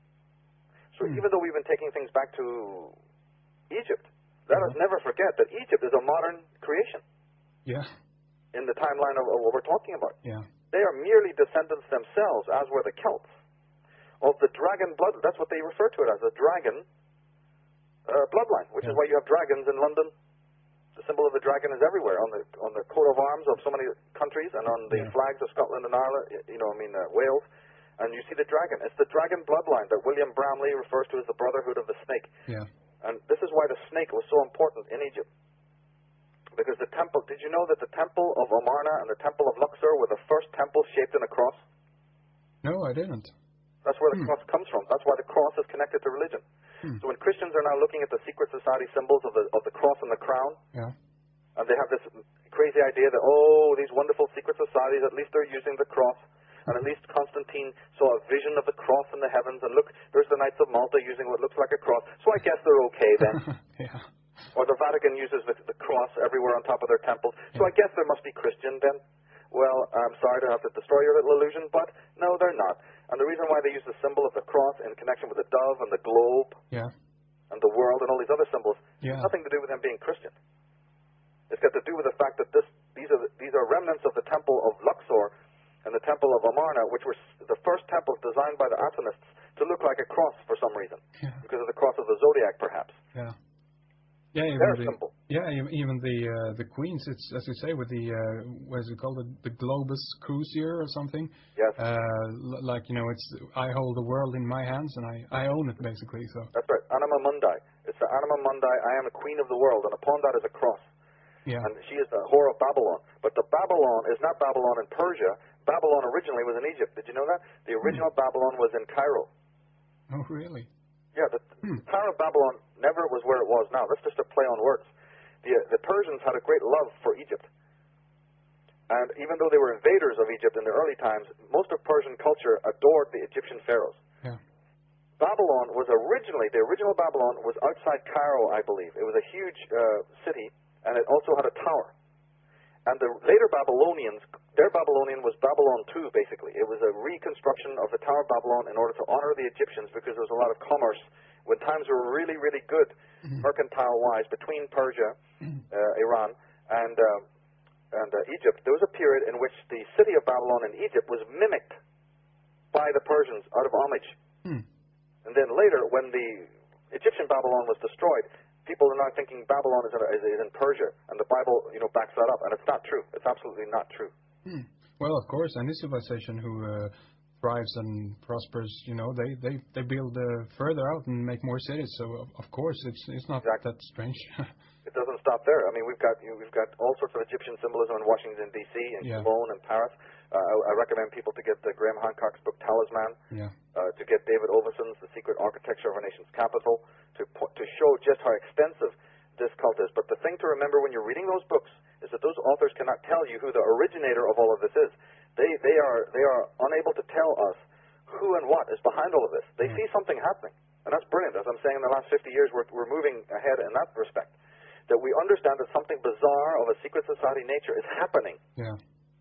So hmm. even though we've been taking things back to Egypt, let uh-huh. us never forget that Egypt is a modern creation. Yeah. In the timeline of, of what we're talking about. Yeah. They are merely descendants themselves, as were the Celts, of the dragon blood. That's what they refer to it as, a dragon uh, bloodline, which yeah. is why you have dragons in London. The symbol of the dragon is everywhere, on the on the coat of arms of so many countries, and on the yeah. flags of Scotland and Ireland, you know, I mean, uh, Wales. And you see the dragon. It's the dragon bloodline that William Bramley refers to as the brotherhood of the snake. Yeah. And this is why the snake was so important in Egypt. Because the temple, did you know that the temple of Amarna and the temple of Luxor were the first temples shaped in a cross? No, I didn't. That's where the hmm. cross comes from. That's why the cross is connected to religion. Hmm. So when Christians are now looking at the secret society symbols of the of the cross and the crown, yeah. and they have this crazy idea that, oh, these wonderful secret societies, at least they're using the cross, and at least Constantine saw a vision of the cross in the heavens, and look, there's the Knights of Malta using what looks like a cross, so I guess they're okay then. yeah. Or the Vatican uses the, the cross everywhere on top of their temples, so yeah. I guess there must be Christian then. Well, I'm sorry to have to destroy your little illusion, but no, they're not. And the reason why they use the symbol of the cross in connection with the dove and the globe yeah. and the world and all these other symbols, yeah. nothing to do with them being Christian. It's got to do with the fact that this, these are these are remnants of the temple of Luxor and the temple of Amarna, which were the first temples designed by the Atonists to look like a cross for some reason, yeah. because of the cross of the zodiac, perhaps. Yeah. Yeah, even They're the, simple. Yeah, even the uh, the queens. It's as you say with the uh, what is it called, the, the Globus Crucier or something. Yes. Uh, l- like you know, it's I hold the world in my hands and I, I own it basically. So. That's right. Anima Mundi. It's the Anima Mundi. I am a queen of the world, and upon that is a cross. Yeah. And she is the whore of Babylon. But the Babylon is not Babylon in Persia. Babylon originally was in Egypt. Did you know that? The original hmm. Babylon was in Cairo. Oh, really? Yeah, the, hmm. the Tower of Babylon never was where it was now. That's just a play on words. The, the Persians had a great love for Egypt. And even though they were invaders of Egypt in the early times, most of Persian culture adored the Egyptian pharaohs. Yeah. Babylon was originally, the original Babylon was outside Cairo, I believe. It was a huge uh, city, and it also had a tower. And the later Babylonians, their Babylonian was Babylon two, basically. It was a reconstruction of the Tower of Babylon in order to honor the Egyptians, because there was a lot of commerce when times were really, really good, mm-hmm. mercantile-wise, between Persia, mm-hmm. uh, Iran, and uh, and uh, Egypt, there was a period in which the city of Babylon in Egypt was mimicked by the Persians out of homage. Hmm. And then later, when the Egyptian Babylon was destroyed, people are now thinking Babylon is in, is in Persia, and the Bible, you know, backs that up, and it's not true. It's absolutely not true. Hmm. Well, of course, any civilization who uh, thrives and prospers, you know, they they they build uh, further out and make more cities. So of, of course, it's it's not Exactly. that strange. It doesn't stop there. I mean, we've got you know, we've got all sorts of Egyptian symbolism in Washington D C and Yeah. Cologne and Paris. Uh, I, I recommend people to get uh, Graham Hancock's book Talisman, Yeah. uh, to get David Oveson's The Secret Architecture of a Nation's Capital, to po- to show just how extensive this cult is. But the thing to remember when you're reading those books is that those authors cannot tell you who the originator of all of this is. They they are they are unable to tell us who and what is behind all of this. They Yeah. see something happening, and that's brilliant. As I'm saying, in the last fifty years, we're we're moving ahead in that respect. That we understand that something bizarre of a secret society nature is happening. Yeah.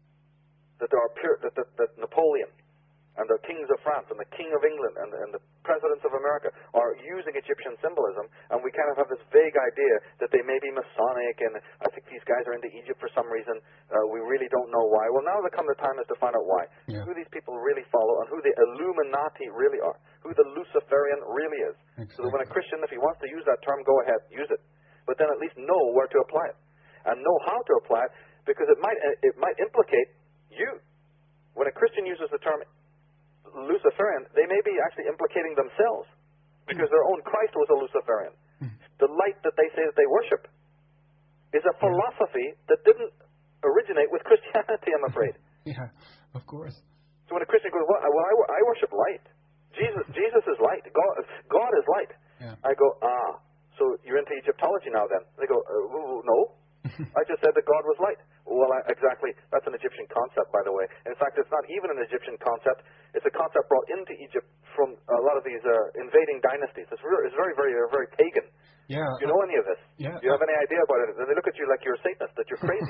That there are pure, that, that, that Napoleon and the kings of France and the king of England and, and the presidents of America are using Egyptian symbolism, and we kind of have this vague idea that they may be Masonic, and I think these guys are into Egypt for some reason. Uh, we really don't know why. Well, now the come the time is to find out why, Yeah. who these people really follow, and who the Illuminati really are, who the Luciferian really is. So that when a Exactly. Christian, if he wants to use that term, go ahead, use it, but then at least know where to apply it and know how to apply it, because it might it might implicate you. When a Christian uses the term Luciferian, they may be actually implicating themselves, because their own Christ was a Luciferian. Hmm. The light that they say that they worship is a philosophy that didn't originate with Christianity, I'm afraid. Yeah. Of course. So when a Christian goes, well, I, well, I, wo- I worship light. Jesus, Jesus is light. God, God is light. Yeah. I go, ah, so you're into Egyptology now then? They go, uh, no. I just said that God was light. Well, I, exactly. That's an Egyptian concept, by the way. In fact, it's not even an Egyptian concept. It's a concept brought into Egypt from a lot of these uh, invading dynasties. It's, re- it's very, very, uh, very pagan. Yeah. Do you know any of this? Yeah. Do you have any idea about it? Then they look at you like you're a Satanist, that you're crazy.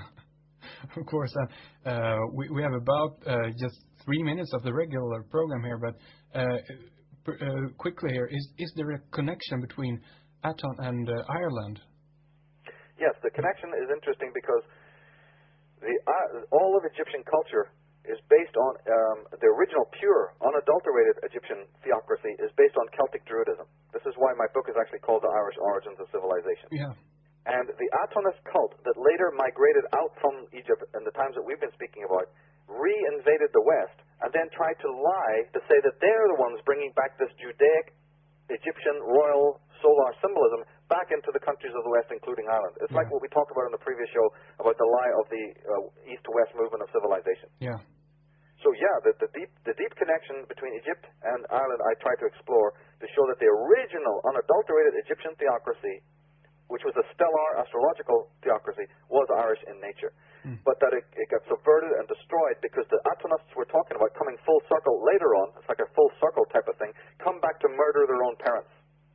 Of course, uh, uh, we we have about uh, just three minutes of the regular program here, but uh, pr- uh, quickly here, is is there a connection between Aton and uh, Ireland? Yes, the connection is interesting because the uh, all of Egyptian culture is based on um, the original, pure, unadulterated Egyptian theocracy is based on Celtic Druidism. This is why my book is actually called The Irish Origins of Civilization. Yeah. And the Atonist cult that later migrated out from Egypt in the times that we've been speaking about re-invaded the West and then tried to lie to say that they're the ones bringing back this Judaic Egyptian royal solar symbolism back into the countries of the West, including Ireland. It's Yeah. like what we talked about in the previous show about the lie of the uh, East-West movement of civilization. Yeah. So yeah, the, the deep the deep connection between Egypt and Ireland I try to explore to show that the original unadulterated Egyptian theocracy, which was a stellar astrological theocracy, was Irish in nature. Mm. But that it, it got subverted and destroyed because the Atonists we're talking about coming full circle later on, it's like a full circle type of thing, come back to murder their own parents.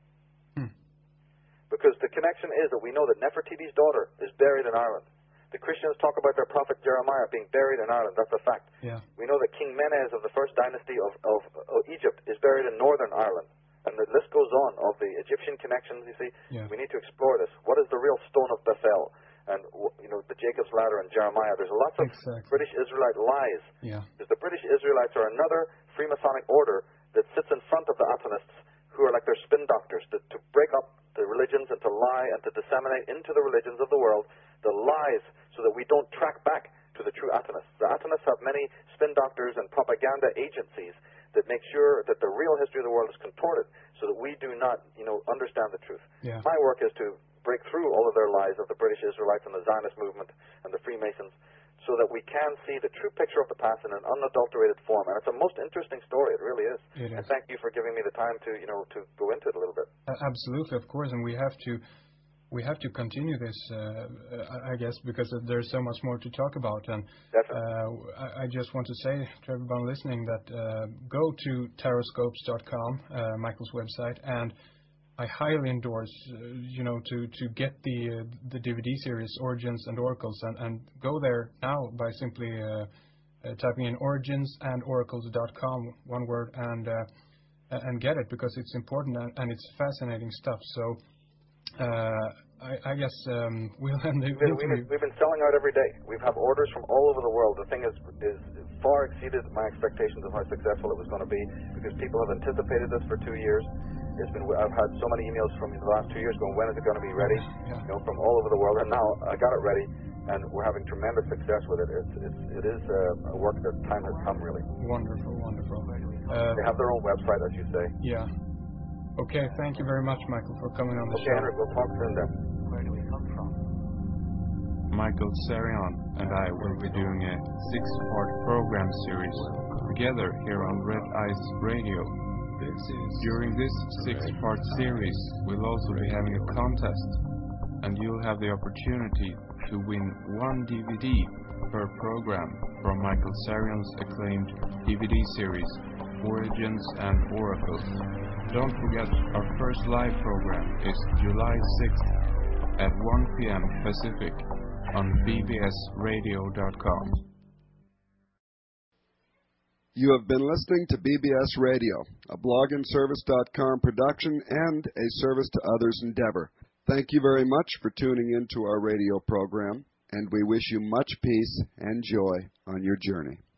Mm. Because the connection is that we know that Nefertiti's daughter is buried in Ireland. The Christians talk about their prophet Jeremiah being buried in Ireland. That's a fact. Yeah. We know that King Menes of the first dynasty of, of, of Egypt is buried in northern Ireland. And the list goes on of the Egyptian connections, you see. Yeah. We need to explore this. What is the real stone of Bethel? And, you know, the Jacob's ladder and Jeremiah. There's lots of Exactly. British Israelite lies. Yeah. Because the British Israelites are another Freemasonic order that sits in front of the Atonists, who are like their spin doctors, to, to break up the religions and to lie and to disseminate into the religions of the world the lies so that we don't track back to the true Atonists. The Atonists have many spin doctors and propaganda agencies that make sure that the real history of the world is contorted so that we do not, you know, understand the truth. Yeah. My work is to break through all of their lies of the British Israelites and the Zionist movement and the Freemasons so that we can see the true picture of the past in an unadulterated form. And it's a most interesting story. It really is. It And is. thank you for giving me the time to, you know, to go into it a little bit. Uh, absolutely, of course, and we have to we have to continue this, uh, I I guess, because there's so much more to talk about. And Definitely. uh, I, I just want to say to everyone listening that uh, go to taroscopes dot com, uh, Michael's website, and I highly endorse, uh, you know, to, to get the uh, the D V D series Origins and Oracles, and, and go there now by simply uh, uh, typing in origins and oracles dot com, one word, and uh, and get it, because it's important and, and it's fascinating stuff. So uh, I, I guess um, we'll end the We've been, interview. we've been selling out every day. We've had orders from all over the world. The thing is, is far exceeded my expectations of how successful it was going to be, because people have anticipated this for two years. It's been, I've had so many emails from the last two years going, when is it going to be ready? Yeah. You know, from all over the world. And now I got it ready, and we're having tremendous success with it. It's, it's, it is a, a work that time has come, really. Wonderful, wonderful. Uh, They have their own website, as you say. yeah. Okay, thank you very much, Michael, for coming on the Okay, show. Henrik, we'll talk soon then. Where do we come from? Michael Sarion and I will be doing a six-part program series together here on Red Ice Radio. During this six-part series, we'll also be having a contest, and you'll have the opportunity to win one D V D per program from Michael Sarion's acclaimed D V D series, Origins and Oracles. Don't forget, our first live program is July sixth at one p m Pacific on b b s radio dot com. You have been listening to B B S Radio, a blog and service dot com production and a service to others endeavor. Thank you very much for tuning into our radio program, and we wish you much peace and joy on your journey.